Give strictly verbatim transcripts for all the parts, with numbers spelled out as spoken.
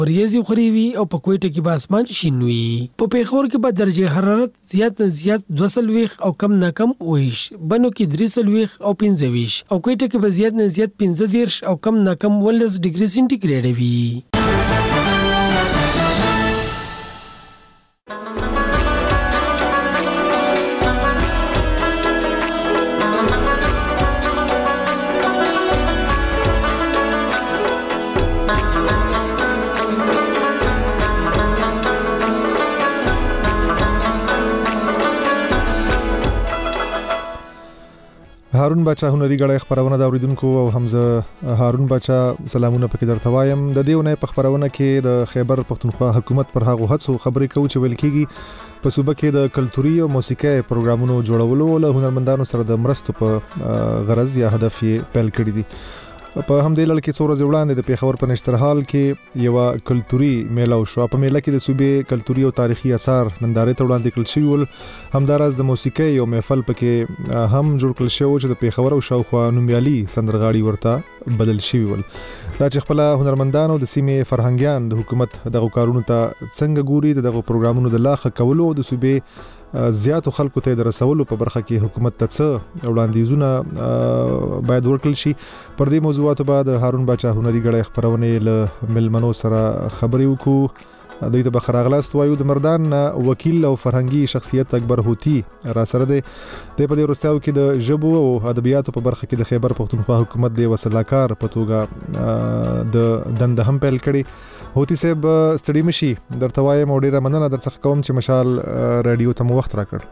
وريځي خوريوي او په کوټه کې به اسمان شین وي. په پیښور کې به درجه حرارت زیات نه زیات دوه سلويخ او کم نه کم ویش، بنو کې درې سلويخ او پنځه ویش، او کوټه کې به زیات نه زیات پنځه دیرش او کم نه کم ولس ډیګري سنټیګریډ وي. هارون بچا هنري غړې خبرونه دا اوریدونکو او حمزه هارون بچا سلامونه پکې درته وایم. د دیونه په خبرونه کې د خیبر پختونخوا حکومت پر هغه هڅو خبرې کوي چې ویل کېږي په صوبه کې د کلتوري او موسیقي پروګرامونو جوړولو له هنرمندانو سره د مرستو په غرض یا هدف یې پیل کړی دي. په همدې لړ کې څو ورځې وړاندې د پیښور په نشترحال کې یو کلتوري میله وشو. په میله کې د صوبې کلتوري او تاریخي آثار نندارې ته وړاندې کړل شوي ول. همداراز د موسیقۍ یو محفل پکې هم جوړ کړل شوی چې د پیښور او شاوخوا نومیالي سندرغاړي ورته بدل شوي ول. دا چې خپل هنرمندانو د سیمې فرهنګیان د حکومت دغه کارونو ته څنګه ګوري، دغه پروګرامونو د لاخه کولو او د صوبې زیاتو خلکو ته د رسولو په برخه کې حکومت ته څه وړاندیزونه باید ورکړل شي. پر دې موضوعاتو بعد هارون بچا هنري غړې خبرونه له ملمنو سره خبرې وکړو. دوی ته بخراغلاست وایو. د مردان وکیل او فرهنګي شخصیت اکبر هوتی را سره دی. د په دې ورستاو کې د ژبو او ادبیاتو په برخه کې د خیبر پختونخوا حکومت د وسلاکار په توګه د دند هم پیل کړي. هوتی صاحب ستړي مشي درته وایم او ډیره مننه درڅخه کوم چې مشال رادیو ته مو وخت راکړ.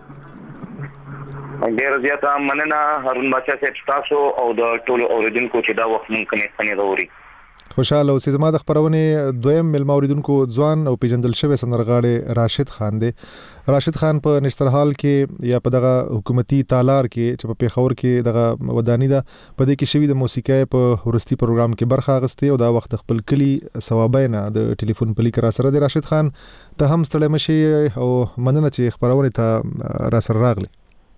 ډیره زیاته مننه هارون بچا صاحب تاسو او د ټولو اوریدونکو چې دا وخت مونږ کنه کنه غوړي. خوشاله اوسئ. زما د خبرونه دویم ملما اوریدونکو ځوان او پیجندل شوی سندرغاړي راشد خان دی. راشد خان په نشترحال کې یا په دغه حکومتي تالار کې چې په پیښور کې دغه ودانی ده په دې کې شوی د موسیقۍ په ورستي پروګرام کې برخه اخیسته او دا وخت خپل کلی ثوابینه د ټلیفون په لیک را سره دی. راشد خان ته هم ستړی مشي او مننه چې خبرونه ته را سره راغلی.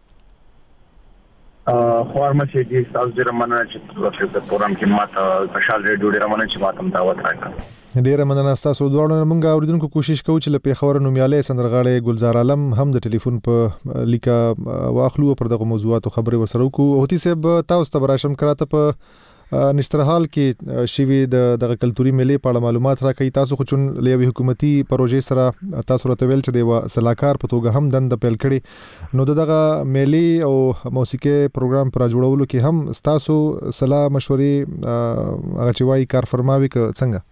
خوارمه چې دې تاسو ډیر مننه چې په پروګرام کې ماته مشال ریډیو ډیر مننه چې ماته دعوت راکړه. ډیر مننه تاسو دوه. موږ اوریدونکو کوشش کوو چې له پیښور نومیالي سندرغاړي ګلزار عالم هم د ټلیفون په لیکه واخلو پر دغه موضوعاتو خبرې وسره وکړو. هوتی صاحب تاسو ته براشم کراته په نشترحال کې شوی د دغه کلتوري میلې په اړه معلومات راکړئ. تاسو خو چون لوي حکومتي پروژې سره تاسو راته ویل چې د سلاکار په توګه هم دند پیل کړي، نو دغه میلې او موسیقي پروګرام پر جوړولو کې هم تاسو صلاح مشورې هغه چې وايي کار فرماوي ک څنګه؟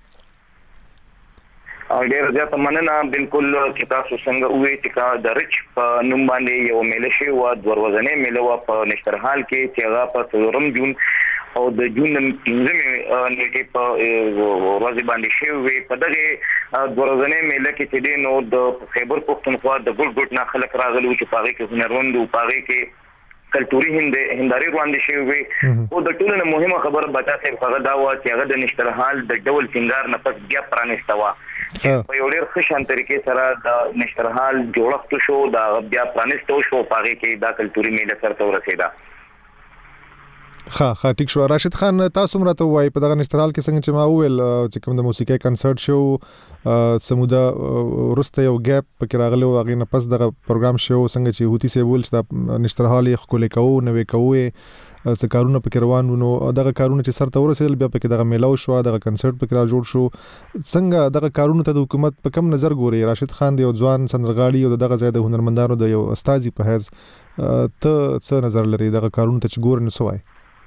او ډیر زیات مننه. بالکل چې تاسو څنګه وې چې کا د رچ په نوم باندې یو میله شی و د ورځنې میله و په نشترحال کې چې هغه په څلورم جون او د جون پنځمه نیټه په ورځ باندې شوی. په دغه د ورځنې میله کې چې دین او د خیبر پختونخوا د ګل ګټ نه خلک راغلي چې پاره کې هنرمند او پاره کې کلتوري هند هنداري وړاندې شوی. او د ټولو مهمه خبره بچا صاحب هغه دا و چې هغه د نشترحال د ډول سنگار نه پس بیا پرانیسته و په یو ډیر ښه شان طریقې سره د نشترحال جوړښت شو، دا بیا پرانیسته شو، پاره کې دا کلتوري میله سره ورسېده. ها ها ټیک شو. راشد خان تاسو مرته وای په دغه نشترحال کې څنګه چې ما وویل چې کوم د موسیقي کنسرت شو سموده ورسته یو ګیپ پکې راغلی او هغه نه پس دغه پروګرام شو څنګه چې هوتی سی ویل چې د نشترحال یې خپل کوو نوې کوو څه کارونه پکې روان ونو دغه کارونه چې سر ته ورسېدل بیا پکې دغه میلاو شو، دغه کنسرت پکې را جوړ شو. څنګه دغه کارونه ته د حکومت په کم نظر ګوري؟ راشد خان دی یو ځوان سندرغاړي او دغه زیاده هنرمندانو د یو استاذي په حیث ته څه نظر لري دغه کارونه ته چې ګور نه سوای؟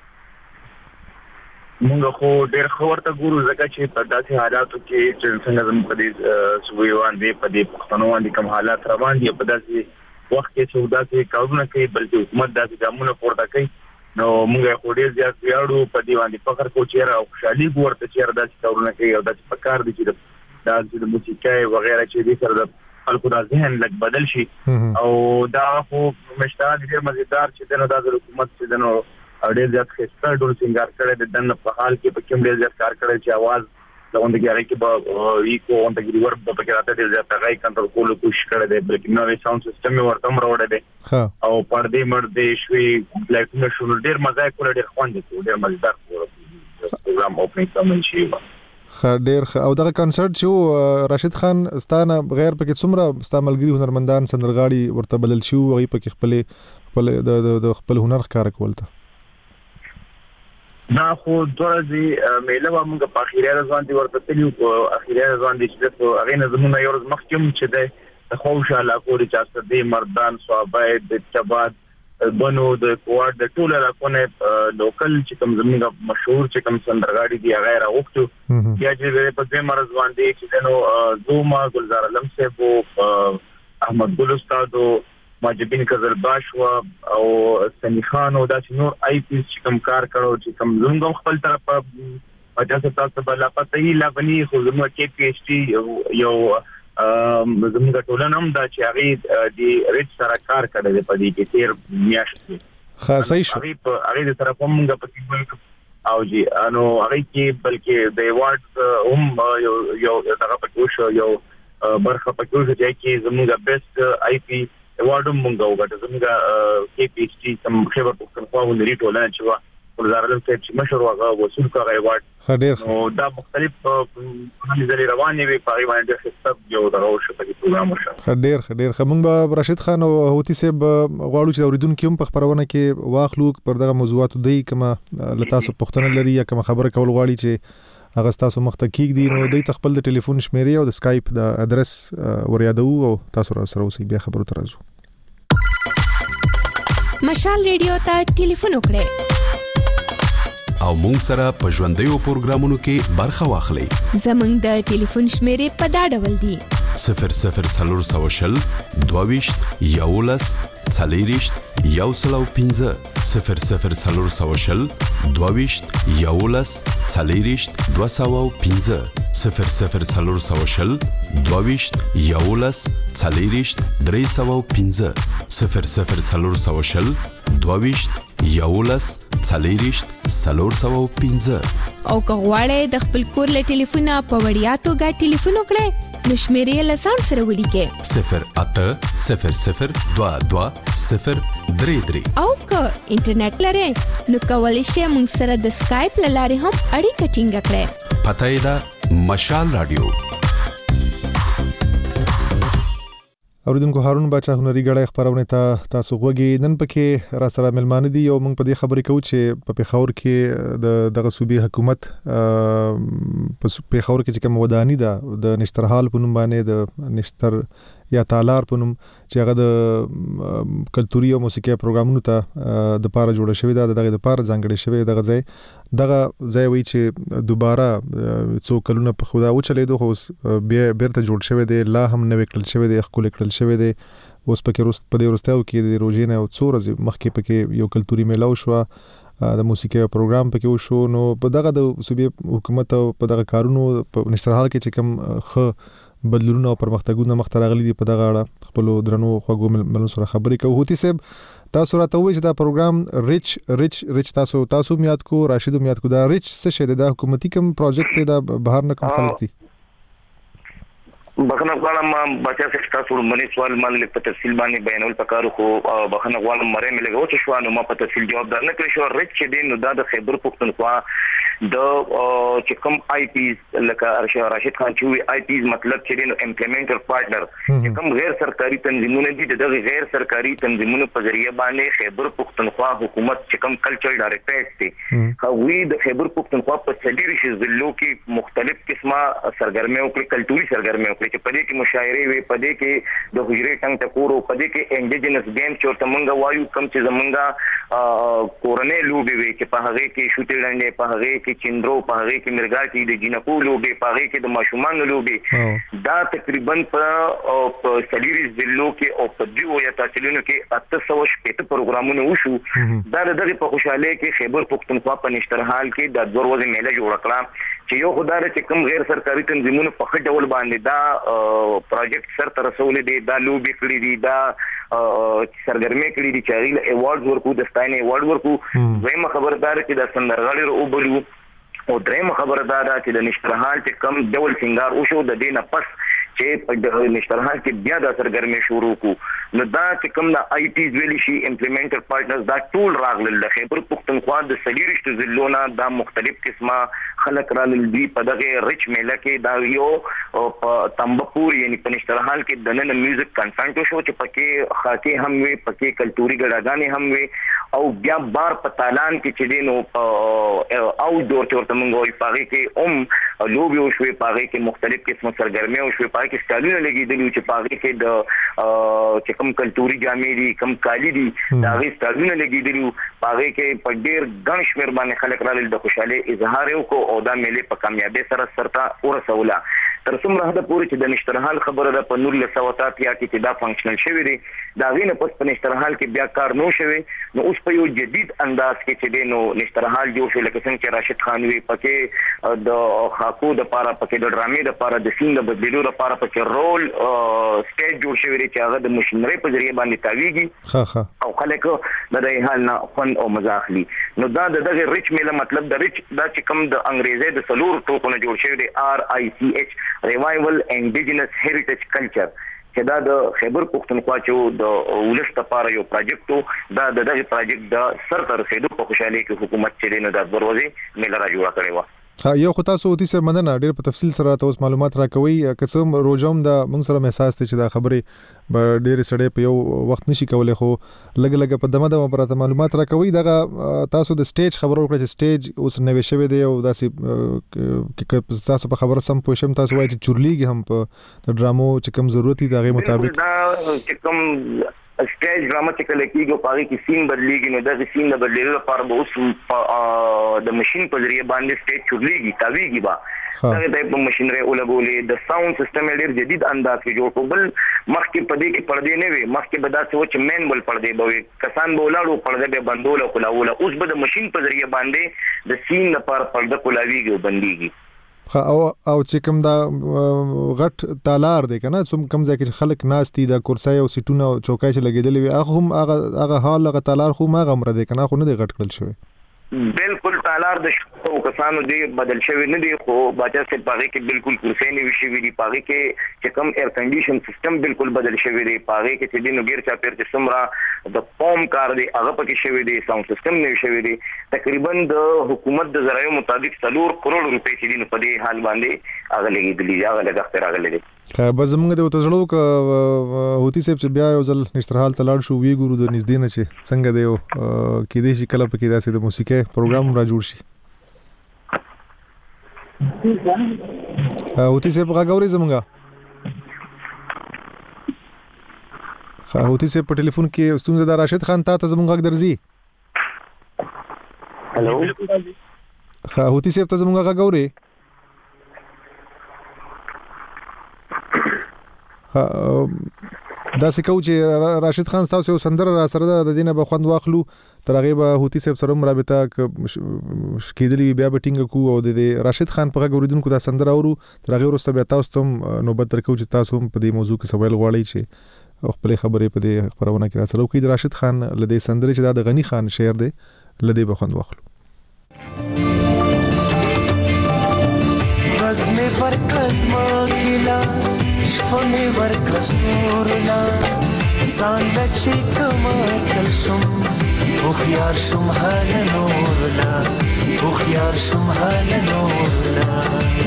موږ خو ډېر خبرته ګورو ځکه چې په داسې حالاتو کې چې څنګه زموږ په دې صوبې باندې په دې پښتنو باندې کوم حالات روان دي، په داسې وخت کې چې داسې کارونه کوي بلکې حکومت داسې ګامونه پورته کوي، نو موږ خو ډېر زیات ویاړو په دې باندې فخر کوو چې او خوشحالي ګورته چې داسې کارونه کوي او داسې پکار دي چې د د موسیقۍ وغیرہ چې دې سره د خلکو د ذهن لږ بدل شي. او دا خو مشتاق ډېر مزیدار چې دنه د حکومت چې دنه ډېر زیات خسته ډول سنگار کړي د دنه په حال کې په کوم ډېر زیات کار کړي چې आवाज د اونده کې به وی کو اونده کې ور په کې راته ډېر زیات غي کنټرول کولو کوشش کړي دی، بلکې نوې ساوند سیستم ورته هم راوړی دی او پردې مرده شوي پلیټونه شو ډېر مزه کول ډېر خوند دي ډېر مزدار پروګرام اوپننګ کوم شي. ډیر او دغه کنسرت چې راشد خان ستانه غیر پکې څومره ستا ملګری هنرمندان سندرغاړي ورته بدل شو او پکې خپل خپل د خپل هنر ښکار کول ته دا خو درځي میله موږ په اخیری ځوان دي ورته تلو په اخیری ځوان دي چې هغه نه زموږ یو ورځ مخکې چې ده خوشاله کولی چې د مردان صوابه د چباد بنو د کوارد د ټوله راکونه لوکل چې کوم زموږ مشهور چې کوم سندرغاړي دي هغه راوختو بیا چې په دې مرز باندې چې نو زوما گلزار علم صاحب احمد ګل استاد ماجبین قزلباش او سنی خان او د نور آی پی چې کوم کار کړو چې کوم زموږ خپل طرف په اجازه تاسو بل پته یې لا بني خو زموږ کې پی ایچ ډی یو زموږ ټولنه هم دا چې هغه د ریټ سره کار کړی په دې کې تیر میاشتې خاصه شو هغه هغه د طرف هم موږ پکې او جی انو هغه کې بلکې د ایوارډ هم یو یو دغه پکې شو یو برخه پکې چې کې زموږ بیسټ آی پی ایوارډ هم موږ وګټو زموږ کې پی ایچ ډی کوم خبر پښتونخوا ولري ټولنه چې ګلزار علم صاحب چې مشهور هغه وصول کړی ایوارډ خډیر نو دا مختلف نظریې روانې وي په باندې چې یو دغه شو په پروګرام وشو خډیر خډیر خمنګ به راشد خان او هوتی صاحب غواړو چې اوریدونکو هم په خبرونه کې واخلو پر دغه موضوعات دی کما لتاسو پښتنه لري یا کما خبره کول غواړي چې هغه تاسو مخته کیږي دي نو دوی خپل د ټلیفون شمیرې او د اسکایپ د ادرس وريادو او تاسو را سره اوسئ بیا خبرو ترازو مشال ریډیو ته ټلیفون وکړئ او مونږ سره په ژوندیو پروګرامونو کې برخه واخلئ. زمونږ د ټلیفون شمیرې په دا ډول دي: صفر صفر څلور سوه شل دوه ویشت یولس څلېرویشت یو سل او پنځه صفر صفر څلور سوه شل دوه ویشت یولس څلېرویشت دوه سوه او پنځه صفر صفر څلور سوه شل دوه ویشت یولس څلېرویشت درې سوه او پنځه صفر صفر څلور سوه شل دوه ویشت یولس څلېرویشت څلور سوه او پنځه او که غواړئ د خپل کور له ټلیفونه په وړیا توګه ټلیفون وکړئ نو شمیرې له ځان سره ولیکئ صفر اته صفر صفر دوه دوه صفر درې درې او که انټرنیټ لرئ نو کولی شئ موږ سره د سکایپ له لارې هم اړیکه ټینګه کړئ. پته یې ده مشال رادیو. اوریدونکو هارون باچا هنري غړی خبرونه ته تاسو غوږی نن پکې را سره ملمانه دي او موږ په دې خبرې کوو چې په پیښور کې د دغه صوبې حکومت په پیښور کې چې کوم ودانی ده د نشترحال په نوم باندې د نشتر یا تالار په نوم چې هغه د کلتوري او موسیقي پروګرامونو ته د پاره جوړ شوی دا دغه د پاره ځانګړي شوی دغه ځای دغه ځای وی چې دوباره څو کلونه په خدا و چلے دوه بیا بیرته جوړ شوی دی لا هم نوې کړل شوی دی خپل کړل شوی دی اوس پکې روست په دې ورستاو کې د روزینه او څو ورځې مخکې پکې یو کلتوري میلاو شو د موسیقي پروګرام پکې وشو نو په دغه د صوبې حکومت او په دغه کارونو په نشترحال کې چې کوم خ بدلونونه او پرمختګونه مخ ته راغلي دي په دغه اړه خپل درنو خوږو ملونو سره خبرې کوو. هوتی صاحب تاسو راته وایئ چې دا پروګرام ریچ ریچ ریچ تاسو تاسو میاد کو راشد میاد کو دا ریچ څه شه دا حکومتي کوم پروجیکټ دی دا بهر نه کوم خلک دي بخنه غواړم بچا څخه تاسو منی سوال مال په تفصیل باندې بیانول پکارو خو بخنه غواړم مره مې لګو چې شو نو ما په تفصیل جواب درنه کړی شو ریچ چې دی نو دا د خیبر پښتونخوا د چې کوم آی پیز لکه راشد خان چې آی پیز مطلب چې نو امپلیمنټر پارټنر چې کوم غیر سرکاري تنظیمونه دي د غیر سرکاري تنظیمونو په ذریعہ باندې خیبر پښتونخوا حکومت چې کوم کلچرل ډایریکټر دي هغوی د خیبر پښتونخوا په څلور ضلعو کې مختلف قسمه سرګرمیو کې کلتوري سرګرمیو کې چې په دې کې مشاعرې وي په دې کې د حجرې ټنګ ټکورو په دې کې انډیجنس گیم چې تمنګ وایو کم چې زمونږه کورنۍ لوبي وي چې په هغه کې شوټې لاندې په هغه کې چندرو په هغه کې مرګاټي د جنکو لوبي په هغه کې د ماشومان لوبي دا تقریبا په سلیری ضلعو کې او په دیو یا تاسلیونو کې اته سوه شپږ پروګرامونه وشو دا دغه په خوشاله کې خیبر پښتونخوا په نشترحال کې د دوه ورځې میله جوړ کړه چې یو خدای چې کوم غیر سرکاري تنظیمونو په خټ ډول باندې دا پروجیکټ سر تر رسول دي دا لوبي کړی دي دا سرګرمي کړی دي چې غیله ایوارډ ورکو د ستاینې ایوارډ ورکو زموږ خبردار چې د سندرغاړي او بلو او درېم خبردار چې د نشترحال چې کم ډول سنگار او شو د دینه پس چې په نشترحال کې بیا د سرګرمي شروع کو نو دا چې کوم د آی ټیز ویل شي امپلیمنټر پارټنرز دا ټول راغلل د خیبر پختونخوا د سلیریشت ضلعونو دا مختلف قسمه خلک رالل دي په دغه ریچ میله کې دا یو په تمبپور یعنی په نشترحال کې د نن میوزیک کنسرت شو چې پکې خاطي هم وي پکې کلتوري ګډاګانې هم وي او بیا بار په تالان کې چې دینو او دور چورته مونږ وي پاره کې اوم لوبي او شوي پاره کې مختلف قسمه سرګرمي او شوي پاره کې سټایلونه لګیدلي چې پاره کې د چې کوم کلتوري جامې دي کوم کالی دي دا غي سټایلونه لګیدلي پاره کې په ډیر غن شمیر باندې خلک رالل د خوشاله اظهار یو کو او دا میله په کامیابی سره سرتا ورسوله تر څومره حد پورې چې د نشترحال خبره ده په نور له سواتات یا کې دا فنکشنل شوی دی دا غینه پس په نشترحال کې بیا کار نو شوی نو اوس په یو جدید انداز کې چې دی نو نشترحال جوړ شو لکه څنګه چې راشد خان وی پکې د خاکو د پاره پکې د ډرامې د پاره د سین د بدلولو لپاره پکې رول سټیج جوړ شوی دی چې هغه د ماشينري په ذریعہ باندې تاویږي ها ها او خلک د دې حال نه فن او مزاح لي نو دا دغه ریچ میله مطلب د ریچ دا چې کوم د انګریزي د سلور ټوکونه جوړ شوی دی آر آی سی ایچ ریوایول انډیجنس هیریټیج کلچر چې دا د خیبر پختونخوا چې د ولست لپاره یو پروجیکټ دا د دغه پروجیکټ د سر تر رسیدو په خوشاله کې حکومت چې نه د دروازې میله را جوړه کړې و یو خطا سعودي سره مننه ډېر په تفصیل سره تاسو معلومات راکوي کڅم روجوم د موږ سره احساس ته چې دا خبره به ډېر سړې په یو وخت نشي کولای خو لګ لګ په دمه دمه پراته معلومات راکوي دغه تاسو د سټیج خبرو کړئ چې سټیج اوس نوې شوی دی او داسې کې تاسو په خبره سم پوښم تاسو وایي چې چورلیږي هم په ډرامو چې کوم ضرورت دی دغه مطابق دا چې کوم سټیج ډراما چې کله کېږي پاره کې سین بدلېږي نو دا سین د بدلېدو لپاره به اوس د ماشين په ذریعہ باندې سټیج چورلیږي تاویږي با دا د ماشينري او لګولې د ساوند سیستم ډېر جدید انداز کې جوړ کول مخکې پدې کې پردې نه وي مخکې به دا څه چې مین ول پردې به وي کسان به ولاړو پردې به بندول او کولاول اوس به د ماشين په ذریعہ باندې د سین لپاره پرده کولاویږي او بنديږي او او چې کوم دا غټ تالار دی کنه څوم کم ځای کې خلک ناشتي د کرسي او سیټونه او چوکۍ چې لګیدلې وي هغه هم هغه هغه حال هغه تالار خو ما غمره دی کنه خو نه دی غټ کړل شوی بالکل تالار د شپو کسانو دی بدل شوی نه دی خو باچا سے پاغه کې بالکل کرسي نه وشي وی دی پاغه کې چې کم ایر کنډیشن سیستم بالکل بدل شوی دی پاغه کې چې دینو غیر چا پیر چې سمرا د قوم کار دی هغه پکې شوی دی ساوند سیستم نه شوی دی تقریبا د حکومت د ذرایعو مطابق څلور کروڑ روپے چې دینو په دې حال باندې هغه لګیدلی هغه لګښت راغلی دی به زمونږ د وتزړو ک هوتی صاحب چې بیا یو ځل نشترحال تلاړ شو وی ګورو د نږدې نه چې څنګه دی کې دې شي کله پکې داسې د موسیقي پروګرام را جوړ شي هوتی صاحب غاګوري زمونږه خا هوتی صاحب په ټلیفون کې ستونزه د راشد خان ته زمونږ غږ درځي هالو خا هوتی صاحب ته زمونږ غاګوري دا سکو چې راشد خان تاسو سندره را سره د دینه به خوند واخلو تر هغه به هوتی صاحب سره مرابطه کېدلی بیا به ټینګ کو او د راشد خان په غوړیدونکو دا سندره اورو تر هغه وروسته بیا تاسو ته نوبت درکو چې تاسو په دې موضوع کې سوال غواړئ چې خپل خبرې په دې خبرونه کې را سره کوي د راشد خان لدی سندره چې د غنی خان شعر دی لدی به خوند واخلو وزمه پر کزما کلا شپمه ور کستورنا ساندچ کما کلشم او خيار شم حال نورلا او خيار شم حال نورلا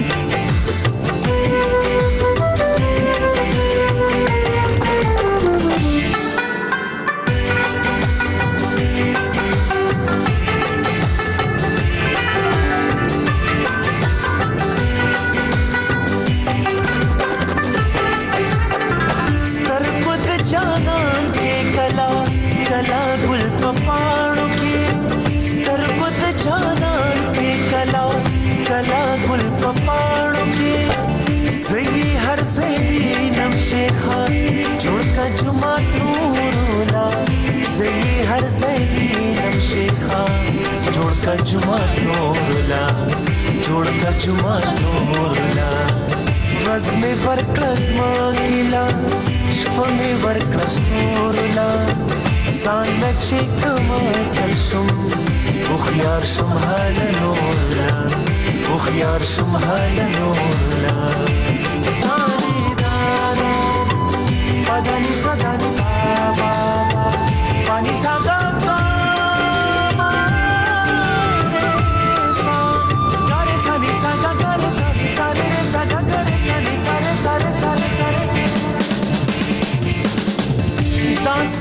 जुमा नूरला जोड़ का जुमा नूरला वज़्मे वर क्लज़्मा किला शपमे वर क्लज़ नूरला सानचे कमा कलशुम उखयार शुम हाल नूरला उखयार शुम हाल नूरला दानी दा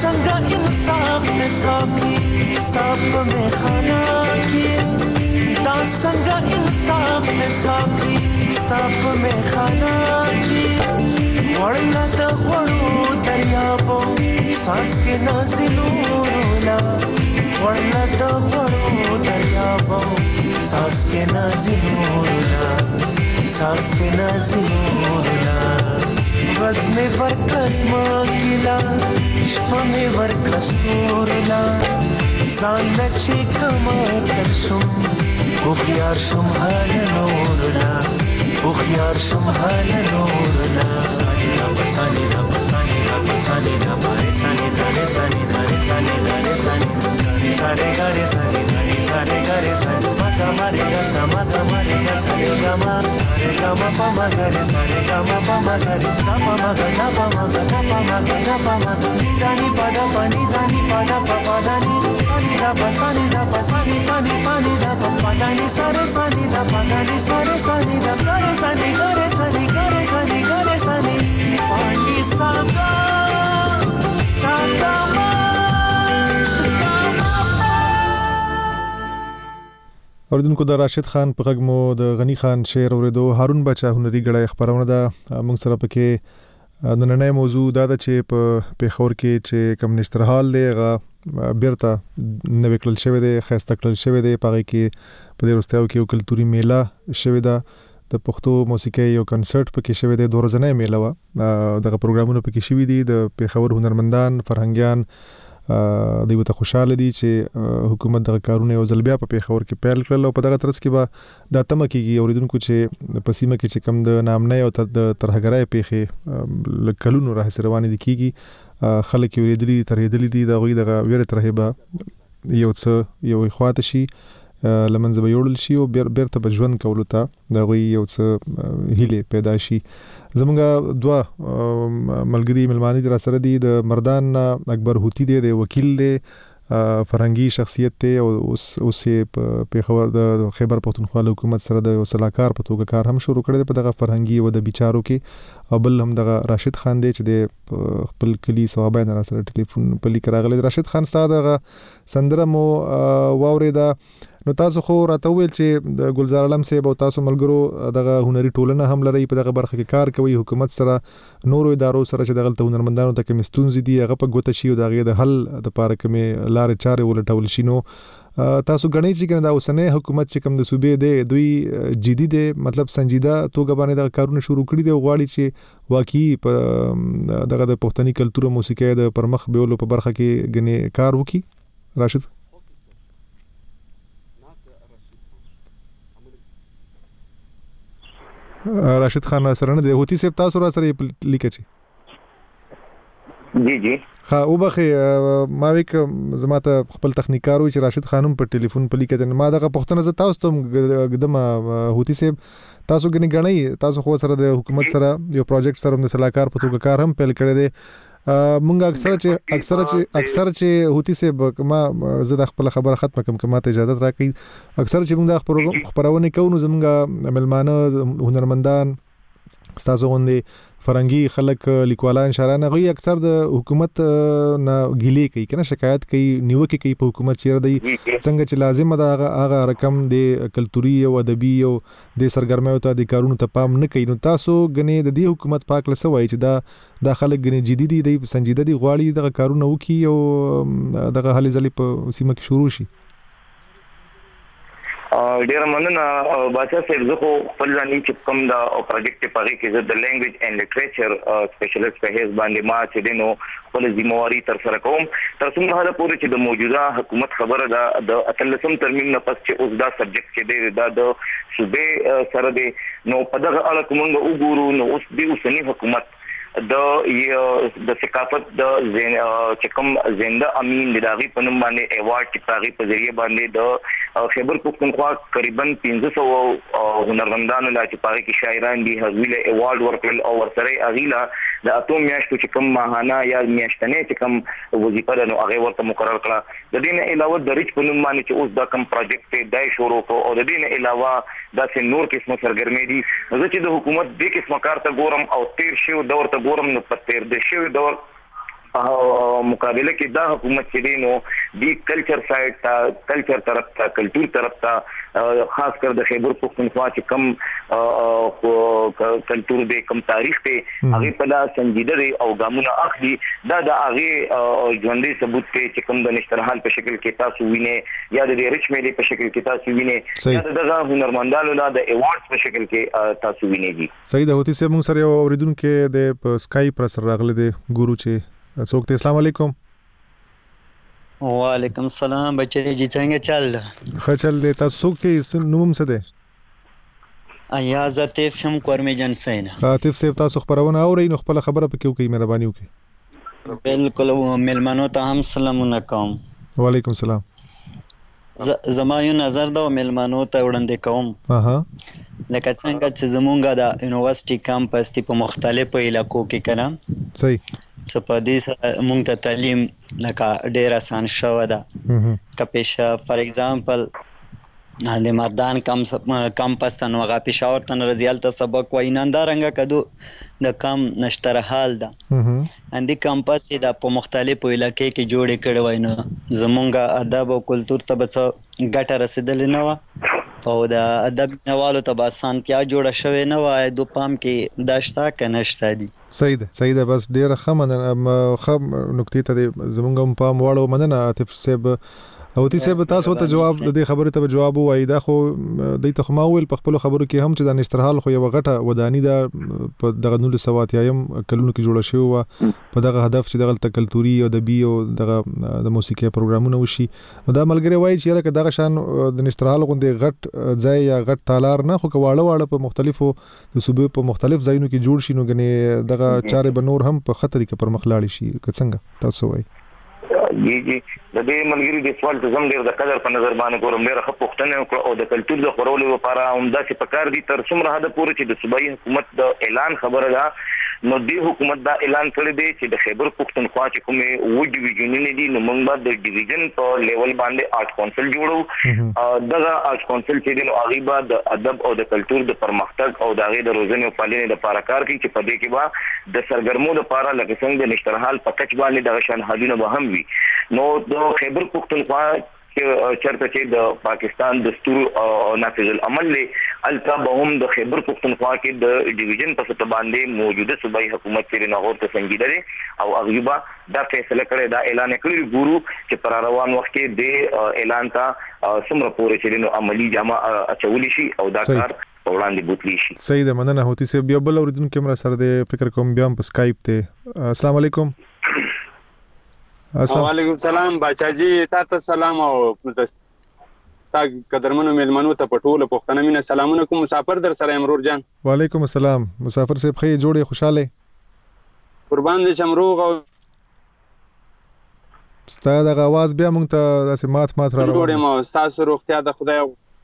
څنګه انصاف حساب کی ستاپ میں خانہ کی دا څنګه انصاف حساب کی ستاپ میں خانہ کی ورنه د غړو دریابو ساس کې نازلولا ورنه د غړو دریابو ساس کې نازلولا ساس کې نازلولا ورځ مې ورکړه زما ګیله شپه مې ورکړه ستورله ځان نه چې کومه تر شم هوښیار شم هله نورله هوښیار شم هله نورله ساني دا په ساني دا په ساني دا په ساني دا په رې ساني دا رې ساني دا رې ساني دا رې ساني رې ساني دا رې ساني دا رې ساني دا رې ساني ما کا ما رې گا سا ما کا ما رې گا سا رې گا ما رې گا ما پا ما گا رې سا رې گا ما پا ما گا رې دا پا ما گا دا پا ما گا دا پا ما گا دا پا ما گا نی دا نی پا دا پا نی دا نی پا دا پا پا دا نی ساني دا پا ساني دا پا ساني ساني ساني دا پا پا دا نی سا رې ساني دا پا دا نی سا رې ساني دا گا رې ساني گا رې ساني گا رې ساني گا رې ساني پانډي سادا سادا ما اوریدونکو د راشد خان په غږ مو د غنی خان شعر اوریدو. هارون بچا هنري غړی خبرونه ده موږ سره پکې د نننۍ موضوع دا ده چې په پیښور کې چې کمونیست حال دی غا بیرته نوې کړل شوی دی خاصه کړل شوی دی پاره کې په دې ورستیو کې یو کلتوري میله شوی ده د پښتو موسیقي یو کنسرت پکې شوی دی دوه ورځې میله و دغه پروګرامونه پکې شوی دي د پیښور هنرمندان فرهنګیان دوی ته خوشاله دي چې حکومت دغه کارونه یو ځل بیا په پیښور کې پیل کړل او په دغه ترڅ کې به دا تمه کېږي اوریدونکو چې په سیمه کې چې کم د نامنۍ او د ترهګرۍ پیښې لکلونو راهیسې روانې دي کېږي خلک یې وریدلي ترهېدلي دي د هغوی دغه ویرې ترهې به یو څه یو خواته شي لمنځه به یوړل شي او بیرته به ژوند کولو ته د هغوی یو څه هیلې پیدا شي. زمونږ دوه ملګري ملمانې دي راسره دي د مردان اکبر هوتی دی د وکیل دی فرهنګي شخصیت دی او اوس اوس په پیښور د خیبر پښتونخوا حکومت سره د صلاحکار په توګه کار هم شروع کړی دی په دغه فرهنګي او د بیچارو کې او بل هم دغه راشد خان دی چې د خپل کلی صوابای نه سره ټلیفون په لیک راغلی. راشد خان ستاسو دغه سندره مو واورېده نو تاسو خو راته ویل چې د ګلزار عالم صاحب او تاسو ملګرو دغه هنري ټولنه هم لري په دغه برخه کې کار کوي حکومت سره نورو ادارو سره چې دغه هنرمندانو ته کوم ستونزې دي هغه په ګوته شي او دغه د حل د پاره کومې لارې چارې ولټول شي. نو تاسو غنئ چې کنه دا اوسنۍ حکومت چې کوم د صوبې دی دوی جدي دی مطلب سنجیده توګه باندې دا کارونه شروع کړي دي او غواړي چې واقعي په دغه د پښتني کلتور او موسیقي د پرمخ بیولو په برخه کې غني کار وکړي. راشد راشد خان سره نه دی هوتی صاحب تاسو را سره لیکچی جی جی ها او بخي ما وک زما ته خپل تخنیکارو چې راشد خانم په ټلیفون په لیکته ما دغه پښتنه ز تاسو ته قدم هوتی صاحب تاسو غني غنئ تاسو خو سره د حکومت سره یو پروجیکټ سره د صلاحکار په توګه کار هم پیل کړی دی مونږ اکثر چې اکثر چې اکثر چې هوتی صاحب ما زه د خپل خبره ختم کوم کما ته اجازه راکړي اکثر چې موږ د خبرونه کوو زمونږ ملمانه هنرمندان ستاسو غوندي فرنګي خلک لیکوالان شاعران غوي اکثر د حکومت نه ګیلې کوي کنه شکایت کوي نیوکه کوي په حکومت چیرې دی څنګه چې لازم ده هغه رقم د کلتوري او ادبي او د سرګرمیو ته د کارونو ته پام نه کوي. نو تاسو غني د دې حکومت پاک لسوي چې دا د خلک غني جدي دي د سنجیده دي غواړي د کارونو وکي او دغه حل ځلې په سیمه کې شروع شي. ډیر مننه بادشاہ صاحب زه خو خپل ځاني چې کوم دا پروجیکټ په هغه کې زه د لینګویج اینڈ لټریچر سپیشلیست په هیڅ باندې ما چې دینو خپل ذمہواری تر سره کوم تر څومره حاله پورې چې د موجوده حکومت خبره ده د اتلسم ترمیم نه پس چې اوس دا سبجیکټ چې دی دا د صوبې سره دی نو په دغه اړه کومه وګورو نو اوس دی اوسنی حکومت د د ثقافت د چې کوم زنده امین د داغي په نوم باندې ایوارډ چې پاغي په ذریعہ باندې د خیبر پختونخوا تقریبا پنځه سوه هنرمندانو لا چې پاغي کې شاعران دي هغوی ایوارډ ورکړل او ورسره اغیلا د اتو میاشتو چې کوم ماهانه یا میاشتنه چې کوم وظیفه ده نو هغه ورته مقرر کړه. د دې نه علاوه د ریچ په نوم باندې چې اوس دا کوم پروجیکټ دی شروع کو او د دې نه علاوه دا څه نور قسمه سرګرمي دي زه چې د حکومت د قسمه کار ته ګورم او تیر شو دور ته ګورم نو په تیر د شو دور مقابله کې دا حکومت چې دی نو دی کلچر سایډ ته کلچر طرف ته کلچر طرف ته خاص کر د خیبر پختونخوا چې کم کلچر دی کم تاریخ دی هغه په دا سنجیده دی او ګامونه اخلي دا د هغه ژوندۍ ثبوت دی چې کم د نشترحال په شکل کې تاسو وینئ یا د ریچ میلي په شکل کې تاسو وینئ یا دغه هنرمندانو د ایوارډز په شکل کې تاسو وینئ دي. صحیح ده. هوتی سه مونږ سره یو اوریدونکو د اسکایپ پر سره راغله دی ګورو چې څوک ته. السلام علیکم. وعلیکم السلام بچی جی څنګه چل ده؟ ښه چل دی. تاسو کې نوم څه دی؟ ایاز عاطف هم کورمه جان سینا. عاطف صاحب تاسو خبرونه اورئ نو خپل خبره پکې وکړئ مهرباني وکړئ. بالکل ملمنو ته هم سلامونه کوم. وعلیکم السلام. زما یو نظر دا ملمنو ته وړاندې کوم. اها لکه څنګه چې زمونږ د یونیورسيټي کمپس تی په مختلفو علاقو کې کړم. صحیح. چې په دې مونږ ته تعلیم لکه ډېر آسان شوه ده. که پیشه فار ایگزامپل د مردان کمپس ته نو هغه پېښور ته نه راځي هلته سبق وایي نندارنګه کدو د کم نشتره حال ده اندې کمپس یې د په مختلفو علاقې کې جوړې کړې وای نو زمونږ ادب او کلتور ته به څه ګټه رسېدلې نه وه او د ادب مینوالو ته به اسانتیا جوړه شوې نه وای دو پام کې دا شته که نشته دي. صحیح ده صحیح ده. بس ډېره ښه مننه ښه نکتې ته زمونږ هم پام واړو. مننه عاطف صاحب. او تی صاحب تاسو ته جواب د دې خبرې ته جواب وایي دا خو د ته ما ویل په خپل خبرو کې هم چې د نشترحال خو یو غټه ودانی ده په دغه نول سواتیایم کلونو کې جوړه شوی و په دغه هدف چې دغه کلتوري او ادبي او دغه د موسیقي پروګرامونه وشي. دا ملګری وایي چې لکه دغه شان د نشترحال غوندې غټ ځای یا غټ تالار نه خو واړه واړه په مختلفو د صوبې په مختلف ځایونو کې جوړ شي نو غني دغه چارې به نور هم په خطر کې پر مخ لاړ شي. څنګه تاسو وایي؟ جی جی د دې ملګری د سوال ته زم ډیر د قدر په نظر باندې کوم ډیر ښه پوښتنه وکړه او د کلتور د خورولو لپاره همدا چې پکار دي تر څومره حد پورې چې د صوبایي حکومت د اعلان خبره ده نو د حکومت دا اعلان کړی دی چې د خیبر پختونخوا چې کومه و ډیویژنونه دي نو موږ به د ډیویژن په لیول باندې آرټ کونسل جوړو. دغه آرټ کونسل چې د غیبه د ادب او د کلتور د پرمختګ او د غي د روزنې او پالنې لپاره کار کوي چې په دې کې به د سرګرمو لپاره لکه څنګه د نشترحال په کچ باندې د شان حدونه به هم وي. نو د خیبر پختونخوا چرته چې د پاکستان دستور نافذ العمل له الکا به هم د خیبر پختونخوا کې د ډیویژن په ست باندې موجوده صوبایي حکومت چې نه هوته سنجیده دي او غیبه دا فیصله کړی دا اعلان کړی ګورو چې پر روان وخت کې د اعلان ته څومره پورې چې نو عملی جامه اچول شي او دا کار وړاندې بوتلی شي. صحیح ده. مننه. هوتی سه بیا بل اوریدونکو کیمرا سره د فکر کوم بیا په اسکایپ ته. السلام علیکم. وعلیکم السلام باچا جی تاسو سلام او تا قدرمنو ملمنو ته پټول پښتنه مینه سلامونه کوم مسافر در سره امرور جان. وعلیکم السلام مسافر صاحب خې جوړې خوشاله قربان دې شمروغ او ستاسو د आवाज بیا مونږ ته داسې مات مات را روان جوړې مو تاسو روغتیا د خدای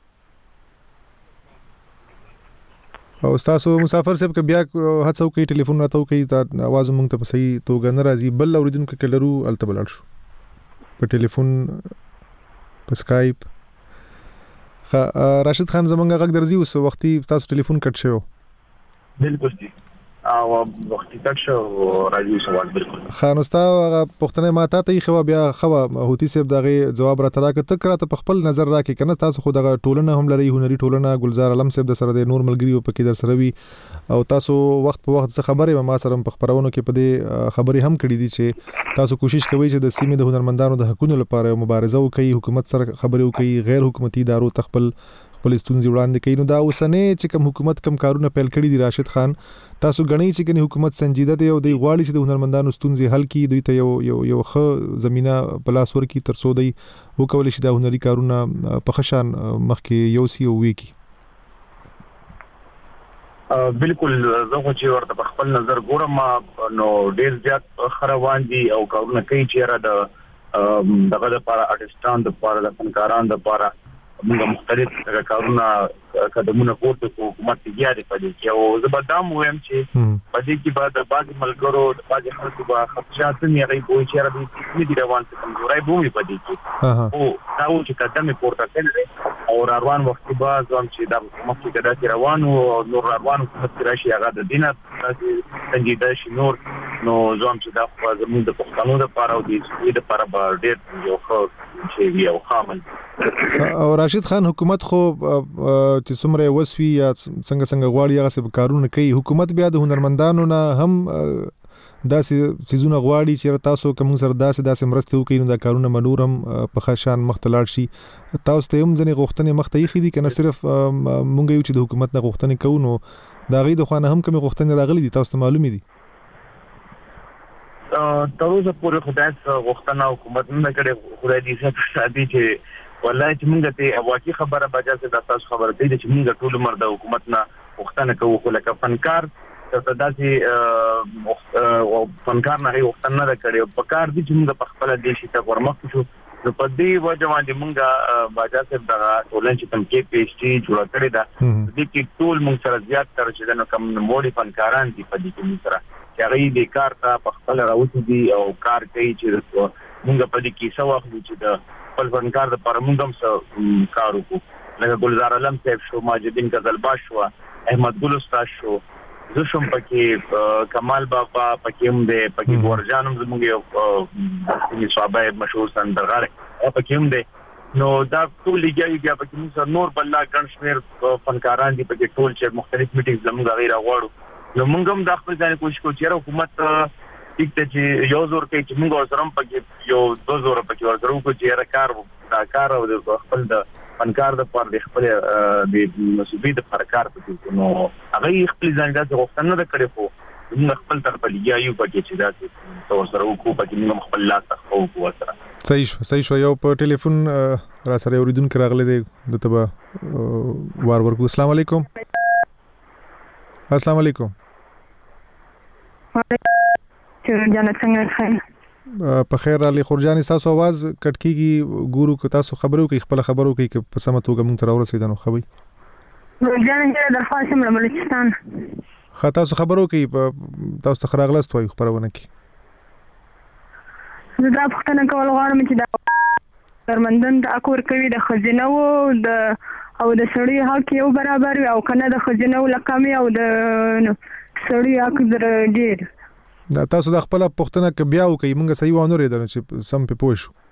او تاسو مسافر صاحب ک بیا هڅه کوي ټلیفون راته کوي دا आवाज مونږ ته په صحیح توګه نه راځي بل اوریدونکو کې لرو الته بلل شو په ټلیفون په اسکایپ. راشد خان زمونږ غږ درځي اوس وختي تاسو ټلیفون کټ شو. بالکل دي او وختي کټ شو راځي سوال بالکل خان استا پښتنه ماته ته خو بیا خو هوتی صاحب دغه جواب را تراکه تک راته په خپل نظر راکې کنه تاسو خو دغه ټولنه هم لري هنري ټولنه ګلزار علم صاحب د سره د نور ملګری په کې در سره وي او تاسو وخت په وخت څه خبرې ما سره په خبرونو کې په دې خبرې هم کړې دي چې تاسو کوشش کوئ چې د سیمې د هنرمندانو د حقوقو لپاره مبارزه وکړي حکومت سره خبرې وکړي غیر حکومتي ادارو تخپل خپل ستونزې وړاندې کوي. نو دا اوسنه چې کوم حکومت کم کارونه پیل کړي دي راشد خان تاسو غنئ چې کني حکومت سنجیده دی او د غواړي چې د هنرمندانو ستونزې حل کړي دوی ته یو یو یو ښه زمينه پلاس ورکړي تر څو دی وکول شي د هنري کارونه په خشان مخکې یو سی او وی کی. بالکل زه خو چې ورته په خپل نظر ګورم نو ډیر زیات خروان دي او کارونه کوي چې را د دغه لپاره آرټستان د لپاره د فنکاران د لپاره موږ مختلف کارونه قدمونه پورته کوو حکومت یې یاري پدې کې او زبردام وایم چې پدې کې بعد بعض ملګرو د بعض خلکو په خدشات نه غي کوی چې را دي دې روان څه کمزورای بومي پدې کې او دا و چې قدمه پورته کړل او روان وخت بعد هم چې دا مخکې کدا روانو او نور روانو په راشي هغه د دینه سنجیده شي نور نو زوم چې دا خو زموږ د پښتنو د لپاره او د دې لپاره به ډېر یو ښه چې وي او خامل. او راشد خان حکومت خو چې څومره وسوي یا څنګه څنګه غواړي هغه څه کارونه کوي. حکومت بیا د هنرمندانو نه هم داسې سيزونه غواړي چې تاسو کوم سره داسې داسې مرسته وکړي نو دا کارونه منورم په خشان مختلال شي. تاسو ته هم ځنې غوښتنې مخته یې خېدي کنه صرف مونږ یو چې د حکومت نه غوښتنې کوو نو دا غي د خوانه هم کوم غوښتنې راغلي دي تاسو ته معلومې دي؟ تر اوسه پورې خدای څخه غوښتنه حکومت نه کړې. خدای دې ساتي چې والله چې موږ ته واقعي خبره بجا چې د تاسو خبره دی چې موږ ټول مرده حکومت نه غوښتنه کوو خو لکه فنکار ته داسې او فنکار نه غوښتنه نه کړې. په کار دي چې موږ په خپل دیش ته ورمخ شو نو په دې وجه باندې موږ بجا چې د ټولن چې تم کې پی ایچ ډي جوړ کړی دا د کې ټول موږ سره زیات تر چې نو کوم موډي فنکاران دي په دې کې موږ سره چې هغه دې کار ته په خپل راوځي دي او کار کوي چې موږ په دې کې څه وخت چې د خپل فنکار د لپاره موږ هم کار وکړو. لکه ګلزار علم صاحب شو، ماجدین قزلباش شو، احمد ګل استاد شو، زه شم پکې کمال بابا پکې هم دی، پکې ورجانم زموږ یو د صحابه مشهور سندرغاړي پکې هم دی. نو دا ټول لګي بیا پکې موږ نور بل لا ګڼ شمېر فنکاران دي پکې ټول چې مختلف میټینګ زموږ غیر غواړو. نو موږ هم د خپل ځان کوشش کوو چې حکومت ټیک ته چې یو زور کوي چې موږ سره هم پکې یو دو زور پکې ورسره وکړو چې هر کار دا کار او د خپل د فنکار د پر د خپل د مسؤلیت د پر کار پکې نو هغه خپل ځان د غوښتنه نه کړې خو موږ خپل طرف لګیا یو پکې چې دا څه ورسره وکړو پکې موږ خپل لاس خو وکړو. صحیح شو صحیح شو. یو په ټلیفون را سره اوریدونکو راغلی دی د تبا وار ورکو. السلام علیکم. السلام علیکم. جنت څنګه خیر په خیر علي خورجاني تاسو आवाज کټ کیږي ګورو که تاسو خبرو کوي خپل خبرو کوي که په سمه توګه مونږ تر ورسېدنو خوي ورجان چې درخواست مله بلوچستان خا تاسو خبرو کوي تاسو ته خراغلاست وای خبرونه کوي زه دا پښتنه کول غواړم چې دا درمندن د اکور کوي د خزینه او د او د سړی حق یو برابر او کنه د خزینه او لکامي او د سړی حق در ډیر دا تاسو د خپل پښتنه ک بیا وکي مونږ صحیح و نه ریدل چې سم په پوه شو.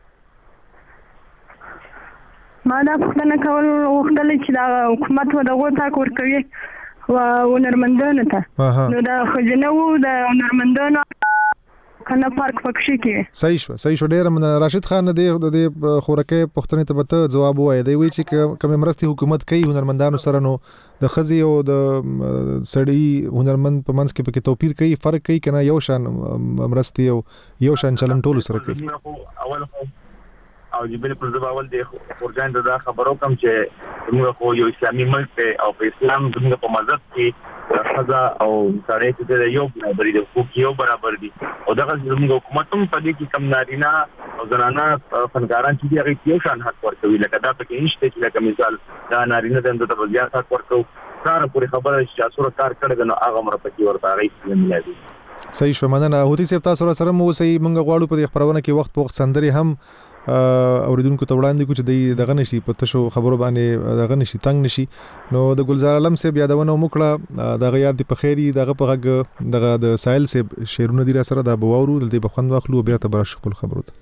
ما دا پښتنه کول وختل چې دا حکومت و دغه تا کور کوي او نرمندانه ته نو دا خزینه و د نرمندانه کنه پارک پکښې کې صحیح شو صحیح شو. ډیر من راشد خان د د خورکه پښتنه ته به جواب وایي دی وی چې کوم مرستي حکومت کوي هنرمندانو سره نو د خزي او د سړی هنرمند په منځ کې پکې توپیر کوي فرق کوي کنه یو شان مرستي او یو شان چلن ټول سره کوي. اول او جبل پر ځواب دی خورجان دا خبرو کوم چې موږ خو یو اسلامي ملک ته او په اسلام موږ په مذهب کې خزا او سړی چې یو برابر دي خو یو برابر دي او دغه زموږ حکومت هم په دې کې کم نارینه او زنانه فنکاران چې هغه یو شان حق ورکوي لکه دا پکې نشته چې لکه مثال دا نارینه د د زیات حق ورکوي کار پورې خبره چې تاسو کار کړی نو هغه مر پکې ورته هغه ملي. صحیح شو مننه. هوتی سیب تاسو سره مو سي مونږ غواړو په خبرونه کې وخت په وخت سندري هم اوریدونکو ته وړاندې کو چې دغه نشي په تاسو خبرو باندې دغه نشي تنگ نشي. نو د ګلزار علم سیب یادونه وکړه دغه یاد په خیری دغه په غږ دغه د سایل سیب شیرونه دي را سره د بوورو د بخوند واخلو بیا ته برش خپل خبرو ته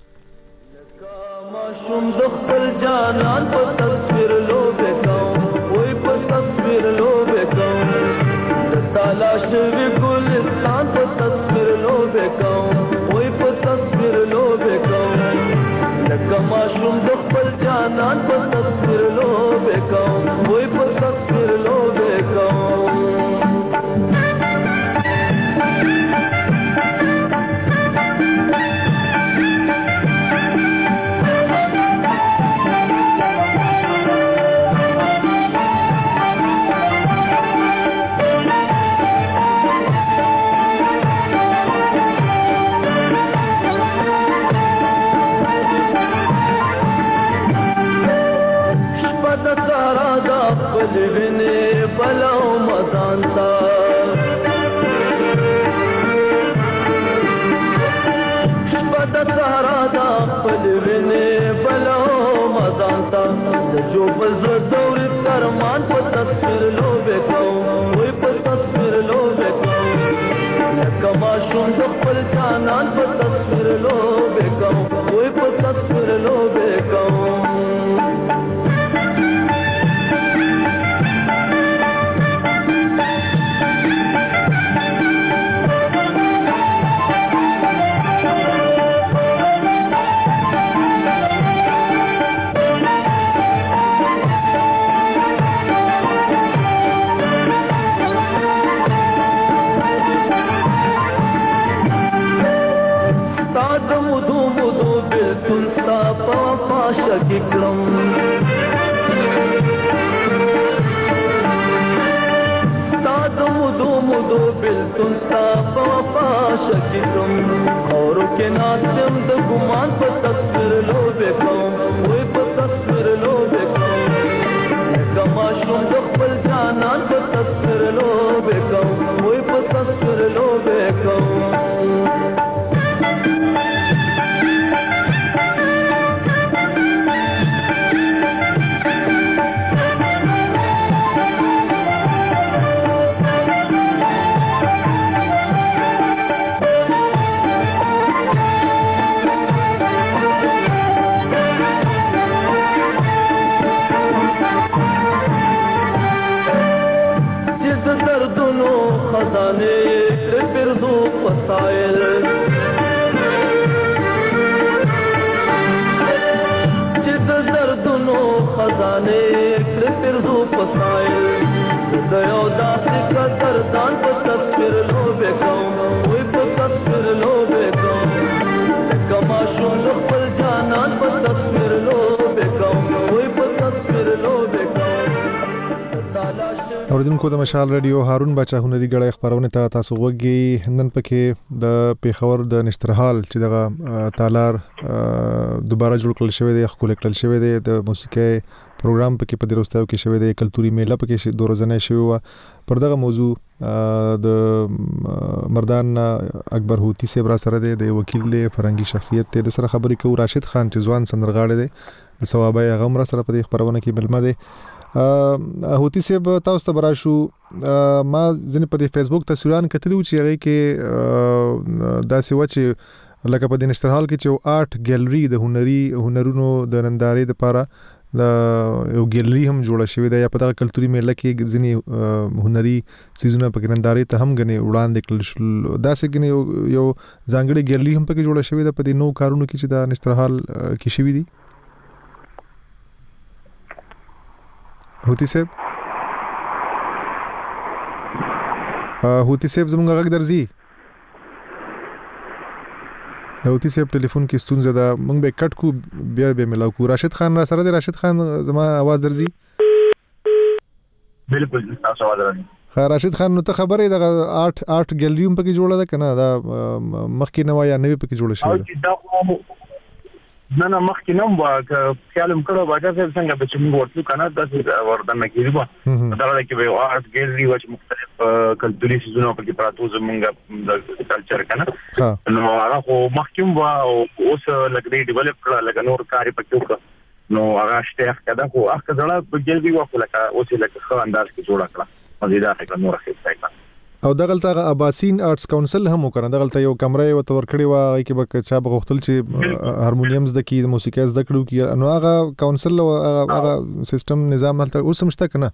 ماشوم د خپل جانان په تصویر لوبه کوم وای په تصویر لوبه کوم د تلاش وی ګلستان په تصویر لوبه کوم وای په تصویر لوبه کوم لکه ماشوم د خپل جانان په تصویر لوبه کوم وای په تصویر لوبه کوم. بلوینه بلاو مزانتا شپد سهرا دا بلوینه بلاو مزانتا جو بزر دور ترمان په تصویر لوبه کوم وای په تصویر لوبه کوم کما شوم د خپل جانان په تصویر لوبې کوم وای په تصویر لوبې کوم شکلم ستاد مدو مدو بلتون ستا پاپا شکلم اورو کې ناستم د ګمان په تصویر لوبې کوم وای په تصویر لوبې کوم کما شوم د خپل جانان په تصویر لوبې کوم وای په تصویر لوبې کوم خزانه پردو فسائل چې د دردونو خزانه پردو فسائل د یو داسې قدردان په تصویر لوبې کوم وای په تصویر لوبې کوم کما شوم د خپل جانان په تصویر لوبې کوم وای په تصویر لوبې کوم اوریدونکو د مشال رادیو هارون بچا هنري غړې خبرونه ته تاسو وګي نن پکې د پیښور د نسترحال چې دغه تالار دوباره جوړ کړل شوی دی خپل کړل شوی دی د موسیقي پروګرام پکې په دروستاو کې شوی دی کلتوري میله پکې دوه ورځې شوی و پر دغه موضوع د مردان اکبر هوتی صاحب را سره دی د وکیل له فرنګي شخصیت ته د سره خبرې کوي راشد خان چې ځوان سندرغاړی دی د ثوابه غمره سره په خبرونه کې ملمه دی هوتی صاحب تاسو ته براشو ما ځنې په فیسبوک تصویران کتلو چې هغه کې داسې و چې لکه په د نسترحال کې چې آرټ ګیلری د هنري هنرونو د نندارې لپاره د یو ګیلری هم جوړه شوې ده یا په دغه کلتوري میله کې ځینې هنري سیزونه په نندارې ته هم غني وړاندې کړل شو داسې غني یو ځانګړي ګیلری هم پکې جوړه شوې ده په دې نو کارونو کې چې د نسترحال کې شوې دي هوتی صاحب هوتی صاحب زمونږ غږ درځي هوتی صاحب ټلیفون کې ستونزه ده مونږ به کټ کو بیا به ملاو کو راشد خان را سره دی راشد خان زما आवाज درځي بالکل تاسو आवाज راځي خا راشد خان نو ته خبرې د آرټ آرټ ګیلری هم پکې جوړه ده کنه دا مخکې نو یا نوې پکې جوړه شوې ده نه نه مخکې نوم وا خیالم کړو باجا صاحب څنګه به چې موږ ورته کنه داسې وردان کېږي دا دا کې به آرټ ګیلری و چې مختلف کلتوري سيزونه په کې پراتو زمونږ د کلچر کنه نو هغه خو مخکې وا اوس لکه دی ډیولپ کړه لکه نور کاری پکې وکړه نو هغه شته کده خو هغه ځړه ګیلری و خو لکه اوس لکه خو انداز کې جوړ کړه مزیدار کړه نور څه ځای او دغلته اباسین آرټس کونسل هم وکړه دغلته یو کمره و تور کړی و کې به چا بغختل چې هارمونیم زده کی موسیقي زده کړو کی نو هغه کونسل او هغه سیستم نظام هلته اوس هم شته کنه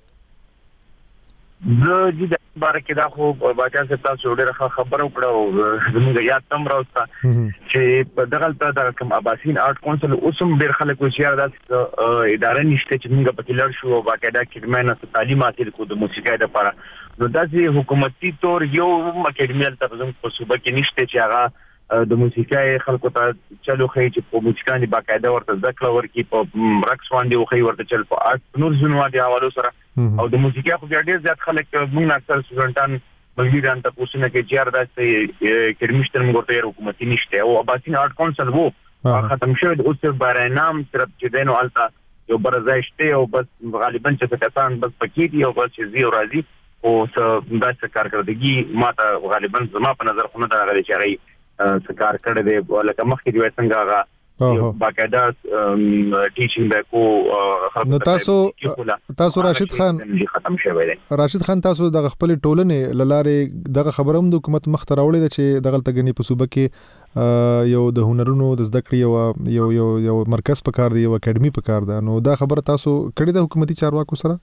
زه د بار کې دا خو باچا صاحب تاسو ډېر خبر وکړو زموږ یاد تم راوسته چې په دغلته د کوم اباسین آرټ کونسل اوس هم ډېر خلک وشي دا اداره نشته چې موږ په لړ شو باقاعده کډمنه تعلیم حاصل کو د موسیقي لپاره نو داسې حکومتي تور یو اکیډمیل ترڅنګ په صوبه کې نشته چې هغه د موسیقي خلکو ته چلو خي چې په موسیقي باقاعده ورته ذکر ورکی په رقص باندې خو ورته چل په آرټ نور زنو دي حوالو سره او د موسیقي په ډېر زیات خلک موږ اکثر سټوډنټان ملګریان ته پوښتنه کوي چې اردا چې کډمیشتر موږ ته حکومتي نشته او اباسین آرټ کونسل وو ختم شوی اوس برای نام صرف چې دینو التا یو برزایشته او بس غالبا چې کسان بس پکې دي او بس چې زیو راځي او داسې کارکړدګي ماته غالبا زما په نظر خو نه دا غلي چې هغه کار کړی دی لکه مخکې دی څنګه هغه باقاعده ټیچینګ به کو نو تاسو تاسو راشد خان ختم شوی دی راشد خان تاسو د خپل ټولنې للارې دغه خبروم د حکومت مخ ته راوړی چې دغه تګنی په صوبه کې یو د هنرونو د زده کړې یو یو یو مرکز پکار دی یو اکیډمي پکار ده نو دا خبره تاسو کړې د حکومتي چارواکو سره